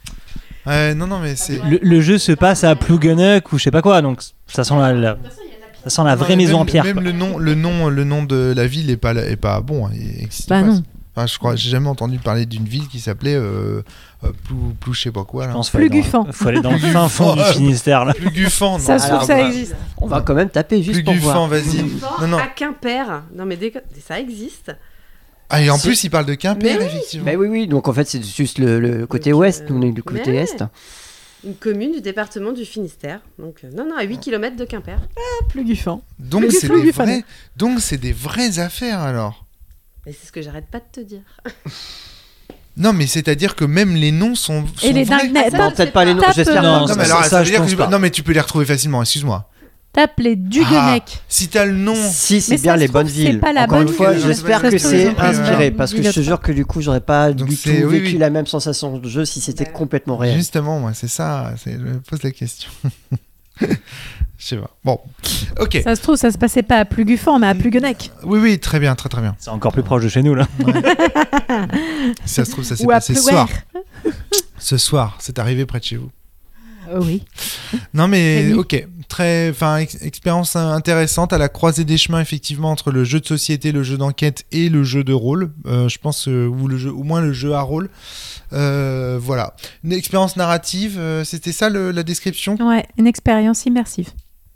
Non, mais c'est. Le jeu se passe à Plouguenec ou je sais pas quoi, donc ça sent la. Ça sent la vraie maison en pierre. Même le nom de la ville est pas bon. Il existe Bah pas. non. Enfin, je crois, j'ai jamais entendu parler d'une ville qui s'appelait Plou, je sais pas quoi. Je Là. pense Plugufan. faut aller dans le fin fond du Finistère là. Plugufan, non. Ça se trouve, alors, ça bah, existe. On va quand même taper juste pour Plugufan, voir. vas-y. Non. À Quimper. Non, mais ça existe. Ah, et en Si. plus, il parle de Quimper, Mais oui. effectivement. Bah oui, donc en fait c'est juste le côté Donc, ouest, on est du côté mais est. Une commune du département du Finistère. Donc, non, à 8 km de Quimper. Plugufan. Donc, Plugufan, c'est des Plugufan. vrais... Donc, c'est des vraies affaires, alors. Et c'est ce que j'arrête pas de te dire. Non, mais c'est-à-dire que même les noms sont Et les vrais. dingues. Non, peut-être pas les noms, tape, j'espère non, pas. Non, mais ça, alors, ça, ça veut je dire pense que pas. non, mais tu peux les retrouver facilement, excuse-moi. Tape les Duguenec. Si t'as le nom... Si, c'est Mais bien ça se les trouve, bonnes c'est villes. pas la Encore une bonne fois, ville. j'espère Ça que se trouve, c'est ils ont pris inspiré la parce que ville je te autre jure que du coup, j'aurais pas Donc du tout c'est- oui, vécu oui. la même sensation de jeu si c'était complètement réel. Justement, moi, c'est ça. Je me pose la question. Je sais pas. Bon, ok. Ça se trouve, ça se passait pas à Plugufan, mais à Pluguenec. Oui, très bien, très bien. C'est encore plus proche de chez nous là. Si ça se trouve, ça s'est Ou à passé ce Pluguer. soir. Ce soir, c'est arrivé près de chez vous. Oui. Non, mais Rémi. ok. Expérience intéressante à la croisée des chemins, effectivement, entre le jeu de société, le jeu d'enquête et le jeu de rôle. Je pense, ou moins le jeu à rôle. Voilà. Une expérience narrative, c'était ça la description? Ouais, une expérience immersive.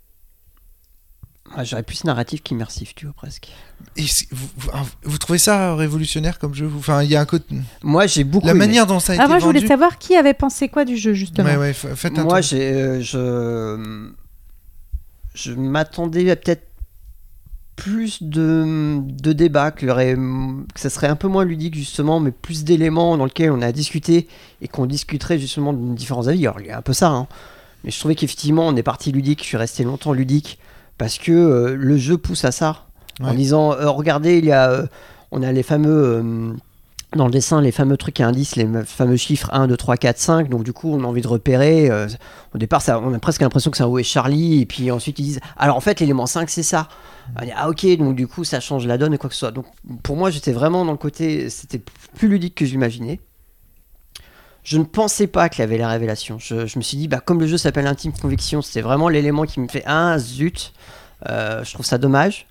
Ah, j'aurais plus narratif qu'immersif, tu vois, presque. Et vous trouvez ça révolutionnaire comme jeu? Enfin, il y a un côté. Moi, j'ai beaucoup La aimé. manière dont ça a été Ah, moi, je voulais vendu. savoir qui avait pensé quoi du jeu, justement. Ouais, faites un Moi, tour. je m'attendais à peut-être plus de débats, que ça serait un peu moins ludique justement, mais plus d'éléments dans lesquels on a discuté et qu'on discuterait justement de différents avis. Alors il y a un peu ça, hein. Mais je trouvais qu'effectivement on est parti ludique, je suis resté longtemps ludique parce que le jeu pousse à ça, en Ouais. disant regardez, on a les fameux dans le dessin, les fameux trucs à indices, les fameux chiffres 1, 2, 3, 4, 5. Donc, du coup, on a envie de repérer. Au départ, on a presque l'impression que c'est un Où est Charlie. Et puis ensuite, ils disent alors en fait, l'élément 5, c'est ça. On dit, ah, ok, donc du coup, ça change la donne et quoi que ce soit. Donc, pour moi, j'étais vraiment dans le côté. C'était plus ludique que j'imaginais. Je ne pensais pas qu'il y avait la révélation. Je me suis dit, comme le jeu s'appelle Intime Conviction, c'était vraiment l'élément qui me fait ah, zut. Je trouve ça dommage.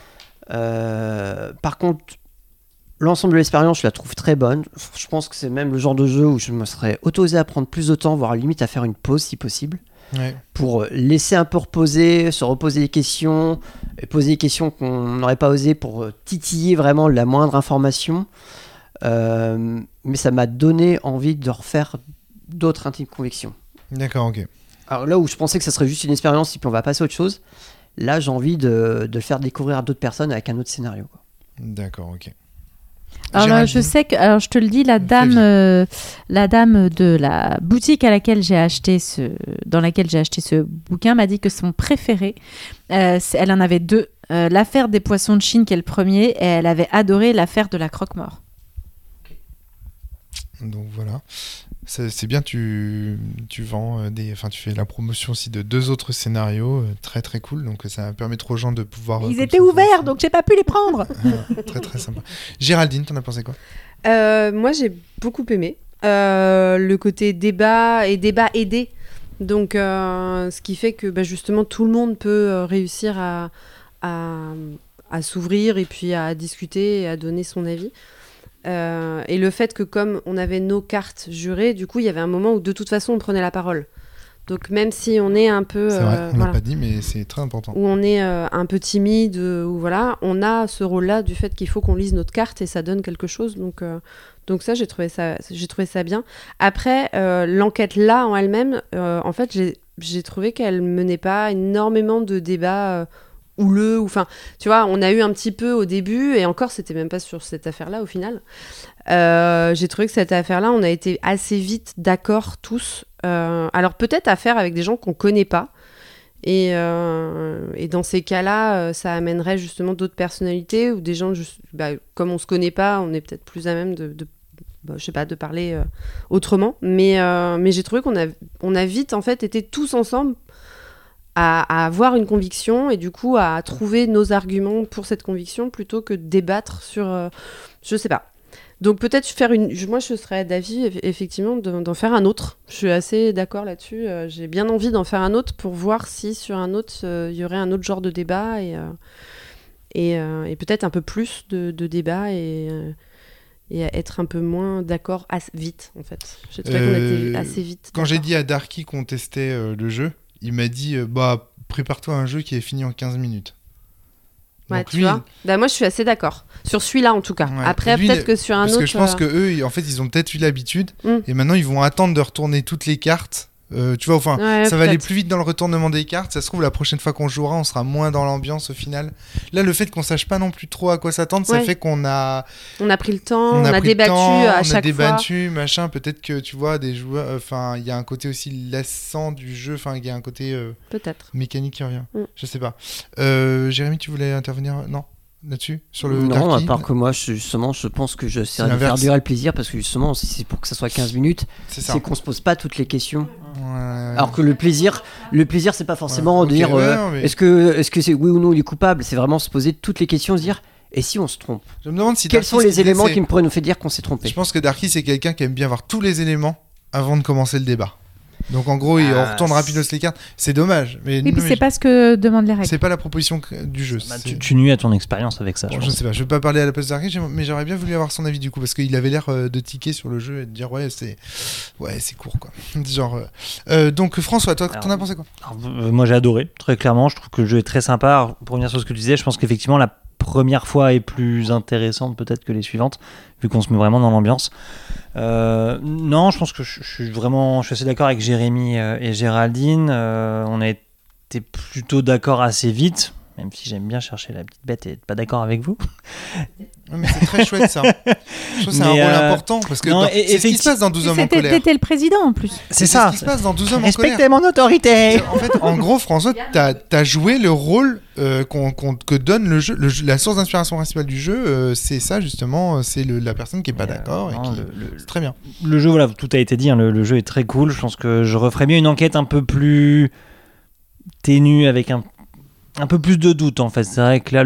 Par contre, l'ensemble de l'expérience, je la trouve très bonne. Je pense que c'est même le genre de jeu où je me serais autorisé à prendre plus de temps, voire limite à faire une pause si possible, Ouais. pour laisser un peu reposer, se reposer des questions, et poser des questions qu'on n'aurait pas osé pour titiller vraiment la moindre information. Mais ça m'a donné envie de refaire d'autres Intimes Convictions. D'accord, ok. Alors là où je pensais que ça serait juste une expérience et puis on va passer à autre chose, là j'ai envie de le faire découvrir à d'autres personnes avec un autre scénario, quoi. D'accord, ok. Alors là, je sais que, alors je te le dis, la dame de la boutique à laquelle j'ai acheté dans laquelle j'ai acheté ce bouquin m'a dit que son préféré, elle en avait deux, l'affaire des poissons de Chine qui est le premier, et elle avait adoré l'affaire de la croque-mort. Donc voilà. C'est bien, tu vends enfin tu fais la promotion aussi de 2 autres scénarios, très très cool. Donc ça permettra aux gens de pouvoir. Ils comme étaient ça, ouverts, donc j'ai pas pu les prendre. Très très sympa. Géraldine, t'en as pensé quoi? Moi, j'ai beaucoup aimé le côté débat et débat aidé. Donc, ce qui fait que justement, tout le monde peut réussir à s'ouvrir et puis à discuter et à donner son avis. Et le fait que comme on avait nos cartes jurées, du coup, il y avait un moment où de toute façon, on prenait la parole. Donc, même si on est un peu... C'est vrai, on n'a voilà, pas dit, mais c'est très important. où on est un peu timide, ou voilà, on a ce rôle-là du fait qu'il faut qu'on lise notre carte et ça donne quelque chose. Donc ça, j'ai trouvé ça bien. Après, l'enquête là en elle-même, en fait, j'ai trouvé qu'elle menait pas énormément de débats houleux. Enfin, tu vois, on a eu un petit peu au début, et encore, c'était même pas sur cette affaire-là au final. J'ai trouvé que cette affaire-là, on a été assez vite d'accord tous. Alors peut-être à faire avec des gens qu'on connaît pas. Et dans ces cas-là, ça amènerait justement d'autres personnalités ou des gens, comme on se connaît pas, on est peut-être plus à même je sais pas, de parler autrement. Mais j'ai trouvé qu'on a vite en fait été tous ensemble à avoir une conviction et du coup à trouver nos arguments pour cette conviction plutôt que de débattre sur, je sais pas. Donc peut-être moi je serais d'avis effectivement d'en faire un autre. Je suis assez d'accord là-dessus. J'ai bien envie d'en faire un autre pour voir si sur un autre il y aurait un autre genre de débat et peut-être un peu plus de débat et être un peu moins d'accord vite en fait. J'ai trouvé qu'on était assez vite. Quand j'ai dit à Darky qu'on testait le jeu, il m'a dit prépare-toi à un jeu qui est fini en 15 minutes. Ouais, Donc tu vois. Moi, je suis assez d'accord. Sur celui-là, en tout cas. Ouais. Après, Lui, peut-être que sur un parce autre... que je pense que eux, en fait, ils ont peut-être eu l'habitude Mm. et maintenant ils vont attendre de retourner toutes les cartes. Tu vois, enfin, Ouais, ça va aller peut-être. plus vite dans le retournement des cartes. Ça se trouve, la prochaine fois qu'on jouera, on sera moins dans l'ambiance au final. Là, le fait qu'on sache pas non plus trop à quoi s'attendre, ça Ouais. fait qu'on a On a pris le temps, on a pris le débattu temps, à on a chaque débattu, machin. Peut-être que tu vois, des joueurs. Enfin, il y a un côté aussi lassant du jeu. Enfin, il y a un côté fois. Peut-être. mécanique qui revient. Mm. Je sais pas. Jérémy, tu voulais intervenir? Non, là-dessus sur le Non, Darky à part que moi, je pense que j'essaierai de faire l'inverse. durer le plaisir parce que justement, si c'est pour que ça soit 15 minutes, C'est ça. c'est qu'on se pose pas toutes les questions. Ouais. Alors que le plaisir, c'est pas forcément Ouais, de ok, dire ouais, non, mais- est-ce que c'est oui ou non il est coupable. C'est vraiment se poser toutes les questions, se dire et si on se trompe. Je me demande si Quels Darky, sont ce les qu'il éléments disait, qui me pourraient nous faire dire qu'on s'est trompé. Je pense que Darky, c'est quelqu'un qui aime bien voir tous les éléments avant de commencer le débat. Donc en gros, on retourne rapidos les cartes. C'est dommage. Mais, Oui, non, puis mais c'est pas ce que demandent les règles. c'est pas la proposition du jeu. Bah, c'est- tu nuis à ton expérience avec ça. Bon, je je pense. ne sais pas, je vais pas parler à la place d'Arky, mais j'aurais bien voulu avoir son avis du coup, parce qu'il avait l'air de tiquer sur le jeu et de dire c'est court quoi. Genre, donc François, toi, Alors, t'en as pensé quoi? Alors, moi j'ai adoré, très clairement. Je trouve que le jeu est très sympa. Alors, pour revenir sur ce que tu disais, je pense qu'effectivement la première fois est plus intéressante peut-être que les suivantes, vu qu'on se met vraiment dans l'ambiance. Non, je pense que je suis assez d'accord avec Jérémy et Géraldine. On a été plutôt d'accord assez vite, même si j'aime bien chercher la petite bête et être pas d'accord avec vous. Ouais, mais c'est très chouette ça. Je trouve que c'est un Mais, rôle important, parce que non, c'est ce qui se passe dans 12 hommes en colère. T'étais le président en plus. C'est ce ça. qui se passe dans 12 hommes en colère. Respectez mon autorité. En fait, en gros, François, t'as joué le rôle que donne le jeu. La source d'inspiration principale du jeu, c'est ça justement. C'est la personne qui est pas d'accord. non, C'est très bien. Le jeu, voilà, tout a été dit, hein, le jeu est très cool. Je pense que je referais bien une enquête un peu plus ténue, avec un peu plus de doute en fait. C'est vrai que là,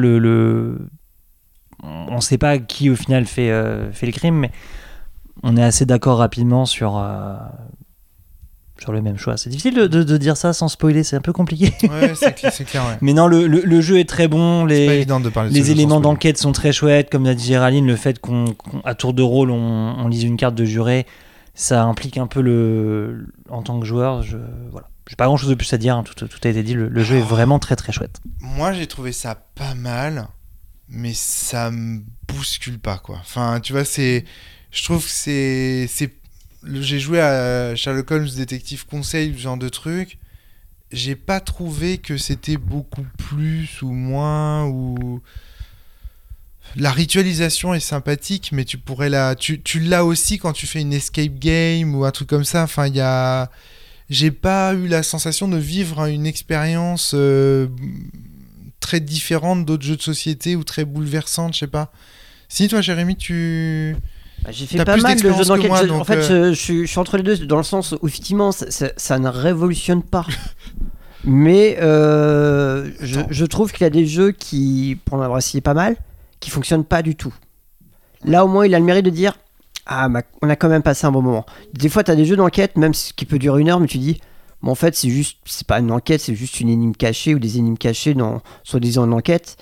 on ne sait pas qui au final fait le crime, mais on est assez d'accord rapidement sur le même choix. C'est difficile de dire ça sans spoiler, c'est un peu compliqué. Ouais, c'est clair. Ouais. Mais non, le jeu est très bon. C'est pas évident de parler de ce Les jeu éléments sans spoiler. d'enquête sont très chouettes, comme l'a dit Géraldine, le fait qu'à tour de rôle on lise une carte de juré, ça implique un peu en tant que joueur. Voilà, j'ai pas grand chose de plus à dire, hein, tout a été dit. Le jeu est vraiment très très chouette. Moi, j'ai trouvé ça pas mal, mais ça me bouscule pas quoi. Enfin, tu vois, je trouve que j'ai joué à Sherlock Holmes détective conseil, ce genre de truc. J'ai pas trouvé que c'était beaucoup plus ou moins ou la ritualisation est sympathique, mais tu l'as aussi quand tu fais une escape game ou un truc comme ça. Enfin, j'ai pas eu la sensation de vivre une expérience très différente d'autres jeux de société ou très bouleversante, je sais pas. Si toi, Jérémy, j'ai fait T'as pas plus mal de jeux d'expérience que d'enquête. moi, En donc, fait, je suis entre les deux, dans le sens où effectivement, ça ne révolutionne pas. Mais je trouve qu'il y a des jeux qui, pour en avoir essayé pas mal, qui fonctionnent pas du tout. Là, au moins, il a le mérite de dire on a quand même passé un bon moment. Des fois, tu as des jeux d'enquête, même ce qui peut durer 1 heure, mais tu dis en fait, c'est pas une enquête, c'est juste une énigme cachée ou des énigmes cachées dans soi-disant une enquête.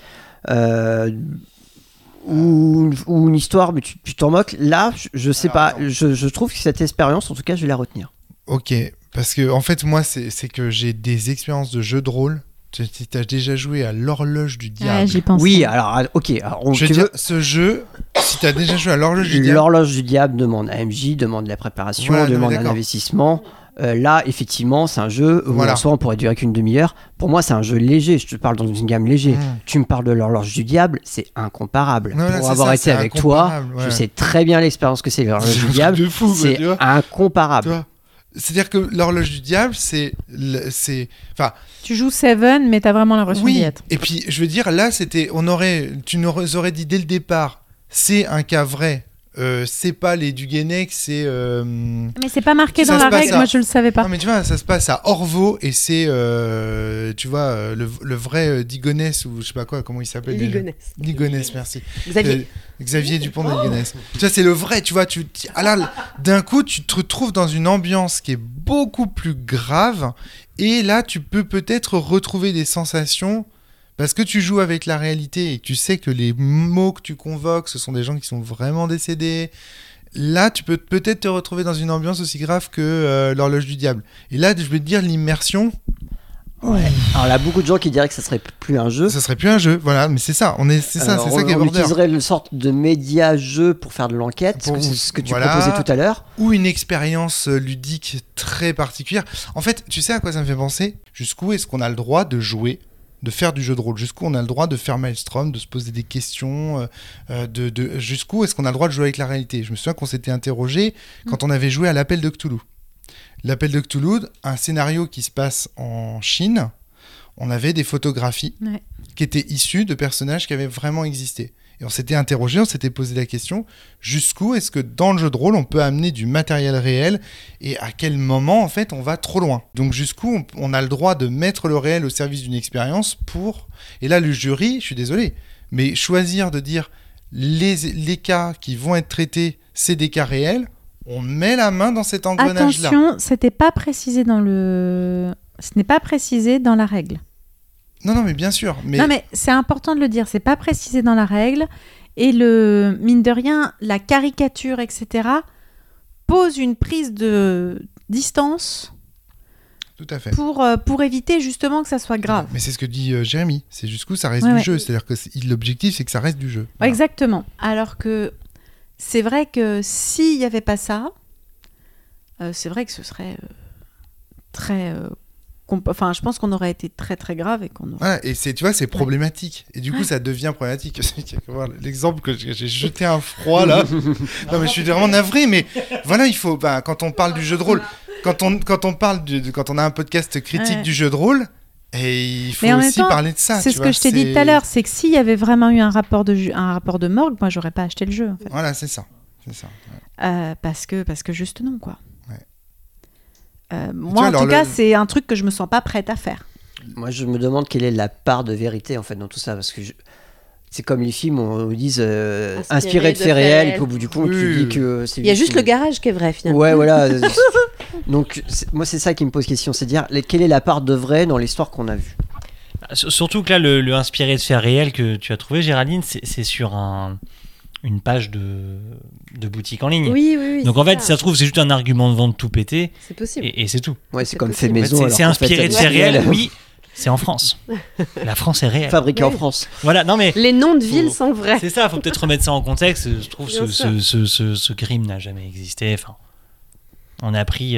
Ou une histoire, mais tu t'en moques. Là, je sais pas. Je trouve que cette expérience, en tout cas, je vais la retenir. Ok, parce que en fait, moi, c'est que j'ai des expériences de jeux de rôle. T'as déjà joué à l'horloge du diable. Ouais, j'y pense. Oui, alors, ok. Alors, Je veux dire, ce jeu, si t'as déjà joué à l'horloge du diable, l'horloge du diable demande un MJ, demande de la préparation, Voilà, non, demande mais un d'accord. investissement. Là, effectivement, c'est un jeu où Voilà. en soi on pourrait durer qu'une demi-heure. Pour moi, c'est un jeu léger. Je te parle dans une gamme léger. Tu me parles de l'horloge du diable, c'est incomparable. Non, là, Pour c'est avoir ça, été c'est avec toi, incomparable, ouais. je sais très bien l'expérience que c'est l'horloge C'est un du truc diable. de fou, quoi, C'est tu vois. incomparable. Tu vois, c'est-à-dire que l'horloge du diable, enfin, Tu joues Seven, mais t'as vraiment l'impression d'y oui. être. Et puis, je veux dire, là, tu nous aurais dit dès le départ, c'est un cas vrai. c'est pas les Duguenec, c'est... Mais c'est pas marqué Ça dans se la passe règle, à- moi je le savais pas. Non mais tu vois, ça se passe à Orvaux et c'est, tu vois, le vrai Digonès ou je sais pas quoi, comment il s'appelle déjà Ligonès. Ligonès, merci. Xavier. Xavier Dupont de Ligonnès. Tu vois, c'est le vrai, tu vois, là, d'un coup, tu te retrouves dans une ambiance qui est beaucoup plus grave et là, tu peux peut-être retrouver des sensations parce que tu joues avec la réalité et que tu sais que les mots que tu convoques, ce sont des gens qui sont vraiment décédés. Là, tu peux peut-être te retrouver dans une ambiance aussi grave que l'horloge du diable. Et là, je vais te dire, l'immersion, Alors là, beaucoup de gens qui diraient que ça serait plus un jeu. ça serait plus un jeu. Voilà, mais c'est ça, c'est ça qui est On border. utiliserait une sorte de média-jeu pour faire de l'enquête, Pour- ce que tu voilà. proposais tout à l'heure. Ou une expérience ludique très particulière. En fait, tu sais à quoi ça me fait penser ? Jusqu'où est-ce qu'on a le droit de jouer, de faire du jeu de rôle ? Jusqu'où on a le droit de faire Maelstrom, de se poser des questions jusqu'où est-ce qu'on a le droit de jouer avec la réalité ? Je me souviens qu'on s'était interrogé quand on avait joué à l'Appel de Cthulhu. L'Appel de Cthulhu, un scénario qui se passe en Chine, on avait des photographies Ouais. qui étaient issues de personnages qui avaient vraiment existé. Et on s'était interrogé, on s'était posé la question, jusqu'où est-ce que dans le jeu de rôle, on peut amener du matériel réel et à quel moment, en fait, on va trop loin. Donc jusqu'où on a le droit de mettre le réel au service d'une expérience pour... Et là, le jury, je suis désolé, mais choisir de dire les cas qui vont être traités, c'est des cas réels, on met la main dans cet engrenage-là. Attention, c'était pas précisé dans le... Ce n'est pas précisé dans la règle. Non, mais bien sûr. Mais... Non, mais c'est important de le dire, c'est pas précisé dans la règle. Et le, mine de rien, la caricature, etc., pose une prise de distance Tout à fait. pour éviter justement que ça soit grave. Mais c'est ce que dit Jérémy, c'est jusqu'où ça reste Ouais, du ouais. jeu. C'est-à-dire que l'objectif, c'est que ça reste du jeu. Ouais, Voilà. exactement. Alors que c'est vrai que s'il n'y avait pas ça, c'est vrai que ce serait très... Enfin, je pense qu'on aurait été très très grave et qu'on aurait... Voilà, et tu vois, c'est problématique. Et du coup, ça devient problématique. L'exemple que j'ai jeté un froid là. Non, mais je suis vraiment navré. Mais voilà, il faut. Quand on parle du jeu de rôle, quand on a un podcast critique Ouais. du jeu de rôle, et il faut Mais en même aussi temps, parler de ça. c'est tu ce vois, que je t'ai dit tout à l'heure, c'est que s'il y avait vraiment eu un rapport de morgue, moi j'aurais pas acheté le jeu en fait. Voilà, c'est ça. Ouais. Parce que juste non quoi. Ouais. Moi vois, en alors, tout cas c'est un truc que je me sens pas prête à faire. Moi, je me demande quelle est la part de vérité en fait dans tout ça, parce que c'est comme les films, on dit inspiré de faits réels, puis au bout du compte, tu Oui. dis que c'est. Il y a juste le garage qui est vrai finalement. Ouais, voilà. Donc, moi, c'est ça qui me pose question, c'est dire quelle est la part de vrai dans l'histoire qu'on a vue. Surtout que là, le inspiré de faits réels que tu as trouvé, Géraldine, c'est sur une page de boutique en ligne. Oui. Donc en c'est fait, si ça se trouve, c'est juste un argument de vente tout pété c'est possible. et c'est tout. Ouais, C'est c'est comme possible. fait En fait, maison. c'est alors qu'en inspiré fait, de c'est faits réels, réel. oui, c'est en France. La France est réelle. Fabriqué en Oui. France. Voilà, non mais Les noms de villes Faut- sont vrais. c'est ça, faut peut-être remettre ça en contexte. Je trouve Bien ce crime n'a jamais existé. Enfin, on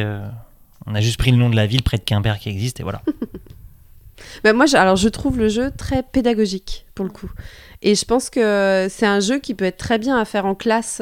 a juste pris le nom de la ville près de Quimper qui existe et voilà. Bah, moi, je trouve le jeu très pédagogique pour le coup. Et je pense que c'est un jeu qui peut être très bien à faire en classe.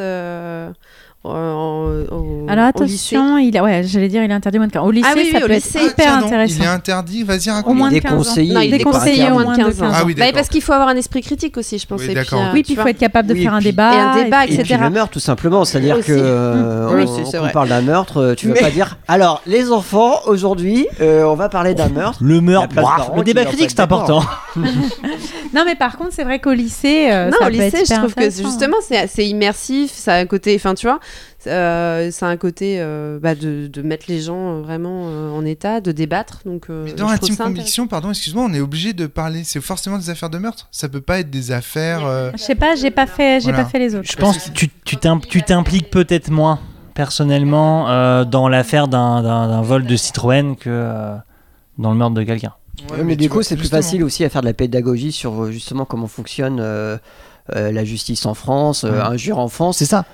Alors au lycée. attention, il est interdit moins de 15 ans. Au lycée, Ah oui, ça au peut lycée. être hyper tiens donc, intéressant. il est interdit, vas-y, Au raconte. moins de Il est 15 ans. déconseillé, Non, il il est est pas déconseillé interdit. au moins de 15 ans. Ah oui, Bah, d'accord. parce qu'il faut avoir un esprit critique aussi, je pense. Oui, et puis, d'accord. Oui, puis il faut être capable de Oui, faire un puis- débat. et un débat, Et puis etc. le meurtre, tout simplement. C'est-à-dire Aussi. que Oui, on c'est vrai. parle d'un meurtre, tu vas Mais- pas dire. Alors, les enfants, aujourd'hui, on va parler d'un meurtre. Le meurtre, La place Baron le qui débat leur critique, fait c'est important. Non, mais par contre, c'est vrai qu'au lycée, Non, ça au peut être lycée, je hyper trouve que intéressant. justement, c'est immersif, ça a un côté, enfin, tu vois, ça a un côté de mettre les gens vraiment en état, de débattre. Donc, Mais je dans trouve Intime ça Conviction, pardon, excuse-moi, on est obligé de parler. C'est forcément des affaires de meurtre. Ça peut pas être des affaires. Je sais pas, j'ai pas fait Voilà. les autres. Je pense que tu t'impliques peut-être moins personnellement dans l'affaire d'un vol de Citroën que dans le meurtre de quelqu'un. Ouais, mais du tu coup, vois, c'est plus justement. facile aussi à faire de la pédagogie sur justement comment fonctionne la justice en France, un jury en France. C'est ça.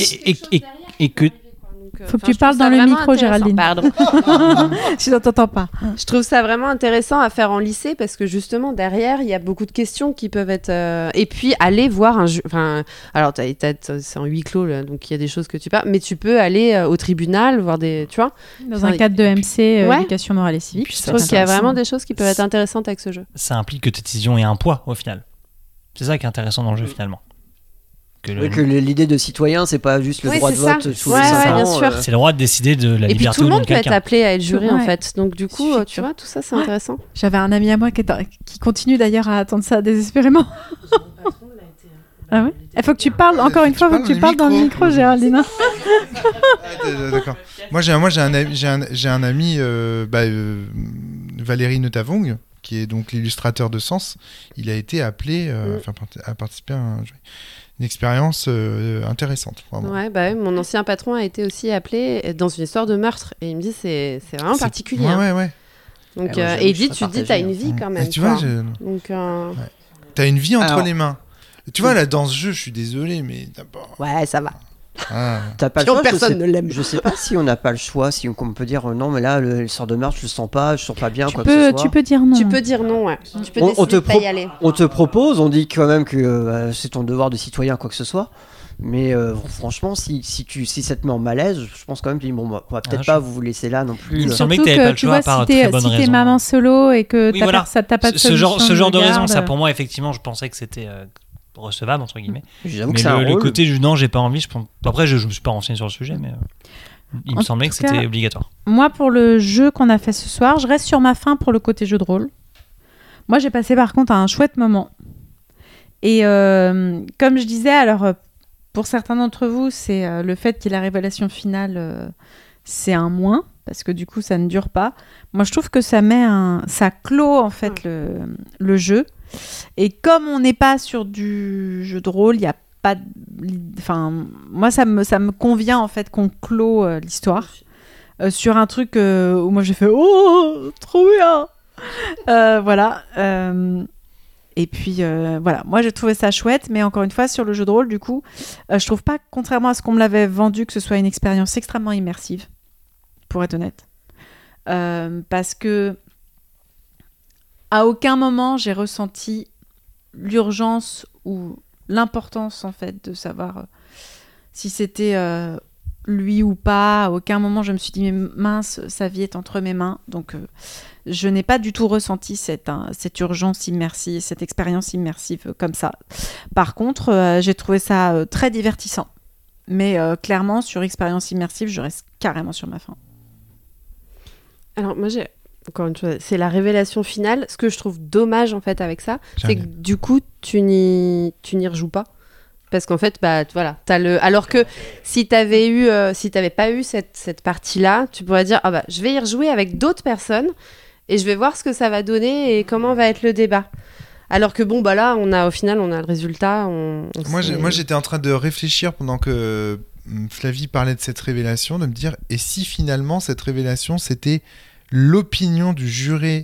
Et que Faut que tu parles dans le micro, Géraldine. Pardon. Je t'entends pas. Je trouve ça vraiment intéressant à faire en lycée parce que justement derrière il y a beaucoup de questions qui peuvent être et puis aller voir un jeu. Enfin, alors c'est en huis clos là, donc il y a des choses que tu peux, mais tu peux aller au tribunal voir des, tu vois. Dans un cadre de MC, Ouais. éducation morale et civique. Puis Je ça, trouve qu'il y a intéressant. vraiment des choses qui peuvent être intéressantes avec ce jeu. ça implique que ta décision ait un poids au final. C'est ça qui est intéressant dans le jeu finalement. Que l'idée de citoyen, c'est pas juste le Oui, droit de c'est ça. vote sous Ouais, les 5 ouais, ans. bien sûr. C'est le droit de décider de la Et puis liberté tout le ou non monde de peut être quelqu'un. appelé à être juré Ouais. en fait. Donc du coup, Suffit tu que- vois, tout ça c'est Ouais. intéressant. J'avais un ami à moi qui continue d'ailleurs à attendre ça désespérément. Ah ouais. Il faut que tu parles, encore une fois, il faut que tu parles dans le micro, Géraldine. D'accord. Moi, j'ai un ami, Valérie Neutavong, qui est donc l'illustrateur de Sens. Il a été appelé à participer à une expérience intéressante. Vraiment. Ouais, bah ouais, mon ancien patron a été aussi appelé dans une histoire de meurtre et il me dit c'est vraiment C'est- particulier. hein. Ouais. Donc, moi, j'avoue et il que je dit serais tu te dis partagé, t'as une vie quand même. Et tu vois, quoi. Donc t'as une vie entre Alors- les mains. Tu vois, là, dans ce jeu, je suis désolé, mais t'as pas... ouais, ça va. Ah. T'as pas le Sinon, choix, personne ne l'aime. Je sais pas si on n'a pas le choix, si on peut dire non, mais là, le sort de meurtre, je le sens pas bien, quoi que ce soit. Tu peux dire non. Tu peux dire non, ouais. Tu peux On décider te de pas y aller. On te propose, on dit quand même que c'est ton devoir de citoyen, quoi que ce soit. Mais franchement, si ça te met en malaise, je pense quand même que bon, on va peut-être Ah, pas vous laisser là non plus. Il me Surtout semblait que t'avais pas le tu choix vois, par si très t'es bonne si t'es raison. maman solo et que Oui, voilà. t'as pas de Ce genre de raison, garde. ça pour moi, effectivement, je pensais que c'était recevable, entre guillemets. J'avoue que Mais c'est un le rôle. côté du non, j'ai pas envie, je pense. Après, je me suis pas renseigné sur le sujet, mais il me En semblait tout que c'était cas- obligatoire. Moi, pour le jeu qu'on a fait ce soir, je reste sur ma faim pour le côté jeu de rôle. Moi, j'ai passé par contre un chouette moment. Et comme je disais, alors pour certains d'entre vous, c'est le fait qu'il y ait la révélation finale, c'est un moins, parce que du coup, ça ne dure pas. Moi, je trouve que ça clôt en fait le jeu. Et comme on n'est pas sur du jeu de rôle, il y a pas enfin moi ça me convient en fait qu'on clôt l'histoire sur un truc où moi j'ai fait oh trop bien voilà et puis voilà, moi j'ai trouvé ça chouette, mais encore une fois sur le jeu de rôle du coup je trouve pas, contrairement à ce qu'on me l'avait vendu, que ce soit une expérience extrêmement immersive, pour être honnête, parce que à aucun moment j'ai ressenti l'urgence ou l'importance en fait de savoir si c'était lui ou pas. À aucun moment je me suis dit mais mince, sa vie est entre mes mains, donc je n'ai pas du tout ressenti cette urgence immersive, cette expérience immersive comme ça. Par contre j'ai trouvé ça très divertissant, mais clairement sur expérience immersive je reste carrément sur ma faim. Alors moi j'ai encore une chose, c'est la révélation finale. Ce que je trouve dommage en fait avec ça, c'est que du coup tu n'y rejoues pas. Parce qu'en fait, bah voilà, alors que si t'avais pas eu cette partie-là, tu pourrais dire ah bah je vais y rejouer avec d'autres personnes et je vais voir ce que ça va donner et comment va être le débat. Alors que bon bah là, au final on a le résultat. Moi j'étais en train de réfléchir pendant que Flavie parlait de cette révélation, de me dire et si finalement cette révélation c'était l'opinion du jury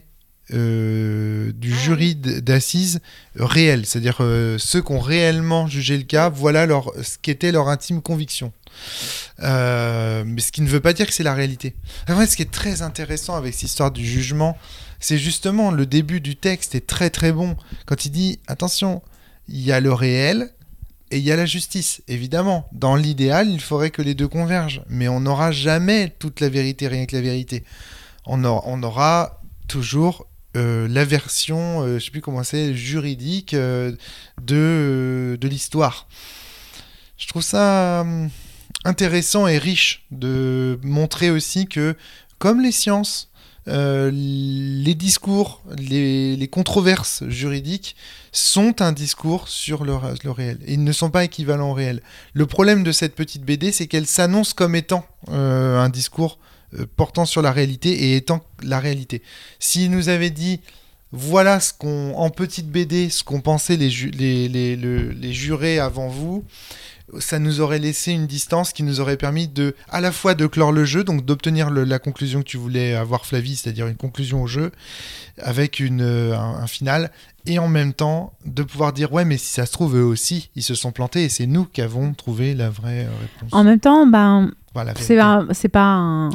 d'assises réel, c'est-à-dire ceux qui ont réellement jugé le cas, voilà ce qu'était leur intime conviction. Mais ce qui ne veut pas dire que c'est la réalité. En vrai, ce qui est très intéressant avec cette histoire du jugement, c'est justement le début du texte est très très bon. Quand il dit, attention, il y a le réel et il y a la justice. Évidemment, dans l'idéal, il faudrait que les deux convergent, mais on n'aura jamais toute la vérité, rien que la vérité. On aura toujours la version, je ne sais plus comment c'est, juridique de l'histoire. Je trouve ça intéressant et riche de montrer aussi que, comme les sciences, les discours, les controverses juridiques sont un discours sur le réel. Et ils ne sont pas équivalents au réel. Le problème de cette petite BD, c'est qu'elle s'annonce comme étant un discours portant sur la réalité et étant la réalité. S'il nous avait dit voilà en petite BD ce qu'ont pensé les jurés avant vous, ça nous aurait laissé une distance qui nous aurait permis à la fois de clore le jeu, donc d'obtenir la conclusion que tu voulais avoir, Flavie, c'est-à-dire une conclusion au jeu avec un final, et en même temps de pouvoir dire ouais, mais si ça se trouve eux aussi ils se sont plantés et c'est nous qui avons trouvé la vraie réponse. En même temps, Voilà, c'est pas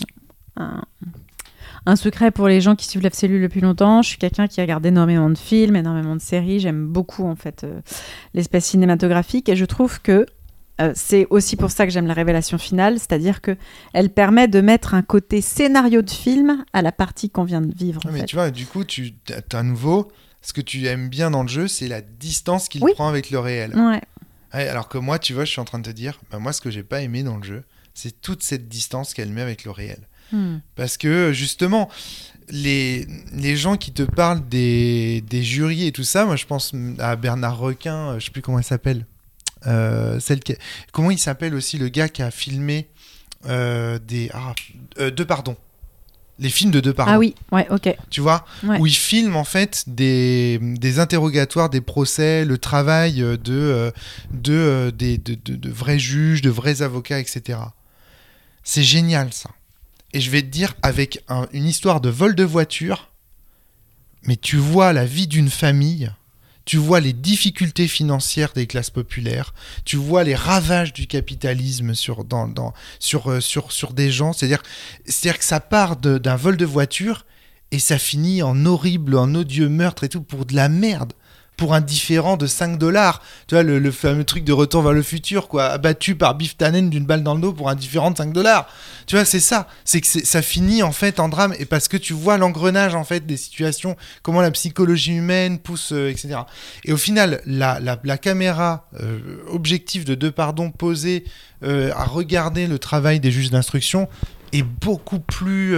un secret pour les gens qui suivent la cellule depuis longtemps. Je suis quelqu'un qui regarde énormément de films, énormément de séries. J'aime beaucoup en fait l'espace cinématographique, et je trouve que c'est aussi pour ça que j'aime la révélation finale, c'est-à-dire que elle permet de mettre un côté scénario de film à la partie qu'on vient de vivre. Mais tu vois, du coup, à nouveau, ce que tu aimes bien dans le jeu, c'est la distance qu'il prend avec le réel. Ouais. Ouais, alors que moi, tu vois, je suis en train de te dire, bah, moi, ce que j'ai pas aimé dans le jeu, c'est toute cette distance qu'elle met avec le réel. Parce que, justement, les gens qui te parlent des jurys et tout ça, moi, je pense à Bernard Requin, je sais plus comment elle s'appelle. Comment il s'appelle aussi, le gars qui a filmé Deux Pardons. Les films de Deux Pardons. Ah oui, ouais, ok. Tu vois, Ouais. où il filme en fait des interrogatoires, des procès, le travail de vrais juges, de vrais avocats, etc. C'est génial ça. Et je vais te dire, avec une histoire de vol de voiture, mais tu vois la vie d'une famille, tu vois les difficultés financières des classes populaires, tu vois les ravages du capitalisme sur des gens. C'est-à-dire que ça part d'un vol de voiture et ça finit en horrible, en odieux meurtre et tout, pour de la merde. Pour un différend de 5 $. Tu vois, le fameux truc de Retour vers le futur, quoi. Abattu par Biff Tannen d'une balle dans le dos pour un différend de 5 $. Tu vois, c'est ça. C'est que ça finit, en fait, en drame. Et parce que tu vois l'engrenage, en fait, des situations, comment la psychologie humaine pousse, etc. Et au final, la caméra objective de Deux Pardons posée à regarder le travail des juges d'instruction est beaucoup plus...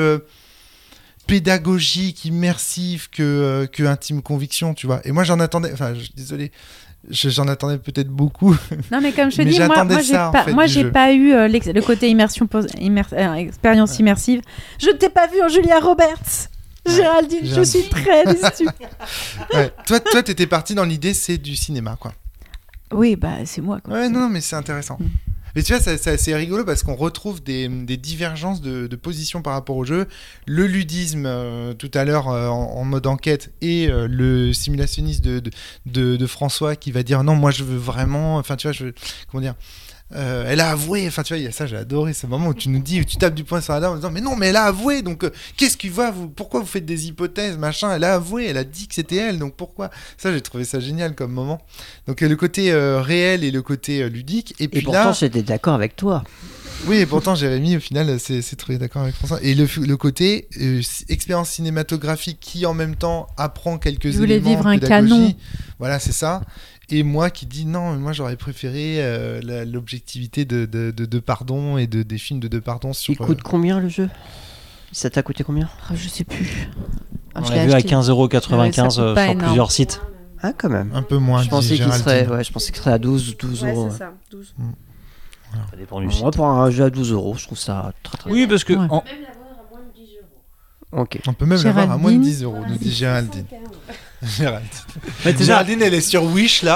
pédagogique, immersif que Intime Conviction, tu vois. Et moi, j'en attendais... Enfin, désolé, j'en attendais peut-être beaucoup. Non, mais comme je te Mais dis, j'attendais moi, ça, en fait, du j'ai jeu. pas eu le côté expérience immersive. Je ne t'ai pas vu en Julia Roberts. Géraldine, je Géraldine. suis très déçue. Ouais. Toi, t'étais parti dans l'idée, c'est du cinéma, quoi. Oui, bah, c'est moi, quoi. Ouais, non, mais c'est intéressant. Mais tu vois, c'est assez rigolo parce qu'on retrouve des divergences de position par rapport au jeu. Le ludisme, tout à l'heure, en mode enquête, et le simulationniste de François qui va dire non, moi je veux vraiment. Enfin, tu vois, comment dire. Elle a avoué, enfin tu vois, il y a ça, j'ai adoré ce moment où tu nous dis, où tu tapes du poing sur la table en disant mais non, mais elle a avoué, donc qu'est-ce qui va, pourquoi vous faites des hypothèses, machin, elle a avoué, elle a dit que c'était elle, donc pourquoi. Ça, j'ai trouvé ça génial comme moment. Donc le côté réel et le côté ludique, et puis Et pourtant, là, j'étais d'accord avec toi. oui, et pourtant Jérémy au final c'est trouvé d'accord avec François, et le côté expérience cinématographique qui en même temps apprend quelques Je voulais éléments vivre un pédagogie. canon. Voilà, c'est ça. Et moi qui dis non, moi j'aurais préféré l'objectivité de Pardon et des films de Pardon sur. Il coûte combien le jeu? Ça t'a coûté combien? Oh, je sais plus. Ah, On je l'a l'ai vu à acheté. 15,95 Ouais, ça coûte sur pas énorme. plusieurs sites. Ah, quand même. un peu moins. Je pensais dit qu'il Géraldine. serait à 12 Ouais, euros. c'est ça, 12. Ça dépend du site. Moi, pour un jeu à 12 euros, je trouve ça très très Oui, parce que Ouais. Même l'avoir à moins de 10 euros. Ok. On peut même l'avoir à moins de Géraldine. 10 euros, nous dit Géraldine. Géraldine. Mais déjà, Géraldine, elle est sur Wish là.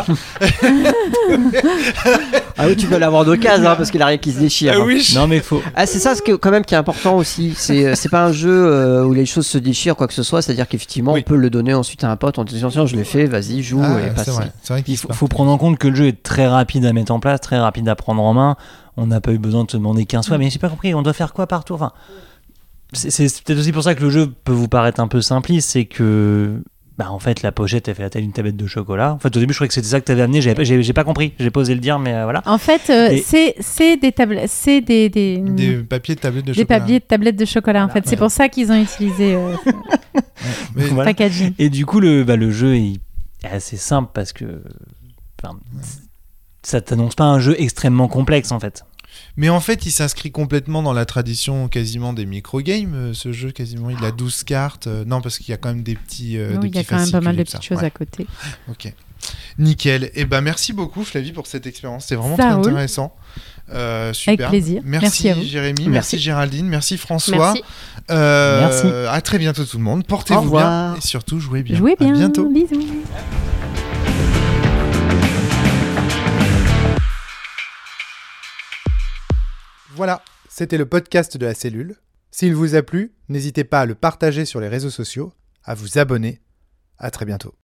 Ah oui, tu peux l'avoir d'occasion, parce qu'il a rien qui se déchire. hein. Wish. non mais faut. Ah, c'est ça ce que, quand même qui est important aussi. C'est pas un jeu où les choses se déchirent, quoi que ce soit. C'est-à-dire qu'effectivement, Oui. on peut le donner ensuite à un pote en disant tiens, je l'ai fait, vas-y, joue Ah, et passe. c'est vrai. C'est vrai qu'il Il faut prendre en compte que le jeu est très rapide à mettre en place, très rapide à prendre en main. On n'a pas eu besoin de te demander 15 fois, mais j'ai pas compris, on doit faire quoi par tour, enfin, c'est peut-être aussi pour ça que le jeu peut vous paraître un peu simpliste, c'est que bah, en fait la pochette elle fait la taille d'une tablette de chocolat. En fait au début je croyais que c'était ça que tu avais amené, j'ai pas compris, j'ai pas osé le dire, mais voilà. En fait, Et- c'est des tablettes, c'est des papiers de tablette de des chocolat. papiers de tablettes de chocolat. En fait, c'est pour ça qu'ils ont utilisé Mais- Voilà. packaging. Et du coup le jeu est assez simple parce que enfin, ça t'annonce pas un jeu extrêmement complexe en fait. Mais en fait, il s'inscrit complètement dans la tradition quasiment des microgames. Ce jeu, quasiment, il a 12 cartes. Non, parce qu'il y a quand même des petits. Oui, il y a quand même pas mal de petites choses à côté. Ok. Nickel. Et ben, merci beaucoup, Flavie, pour cette expérience. C'était vraiment Ça très roule. intéressant. Super. plaisir. Merci à vous. Jérémy. Merci. Merci Géraldine. Merci François. Merci. Merci. À très bientôt, tout le monde. Au Portez-vous bien. revoir. Et surtout, jouez bien. Jouez bien. À bientôt. Bisous. Voilà, c'était le podcast de la cellule. S'il vous a plu, n'hésitez pas à le partager sur les réseaux sociaux, à vous abonner. À très bientôt.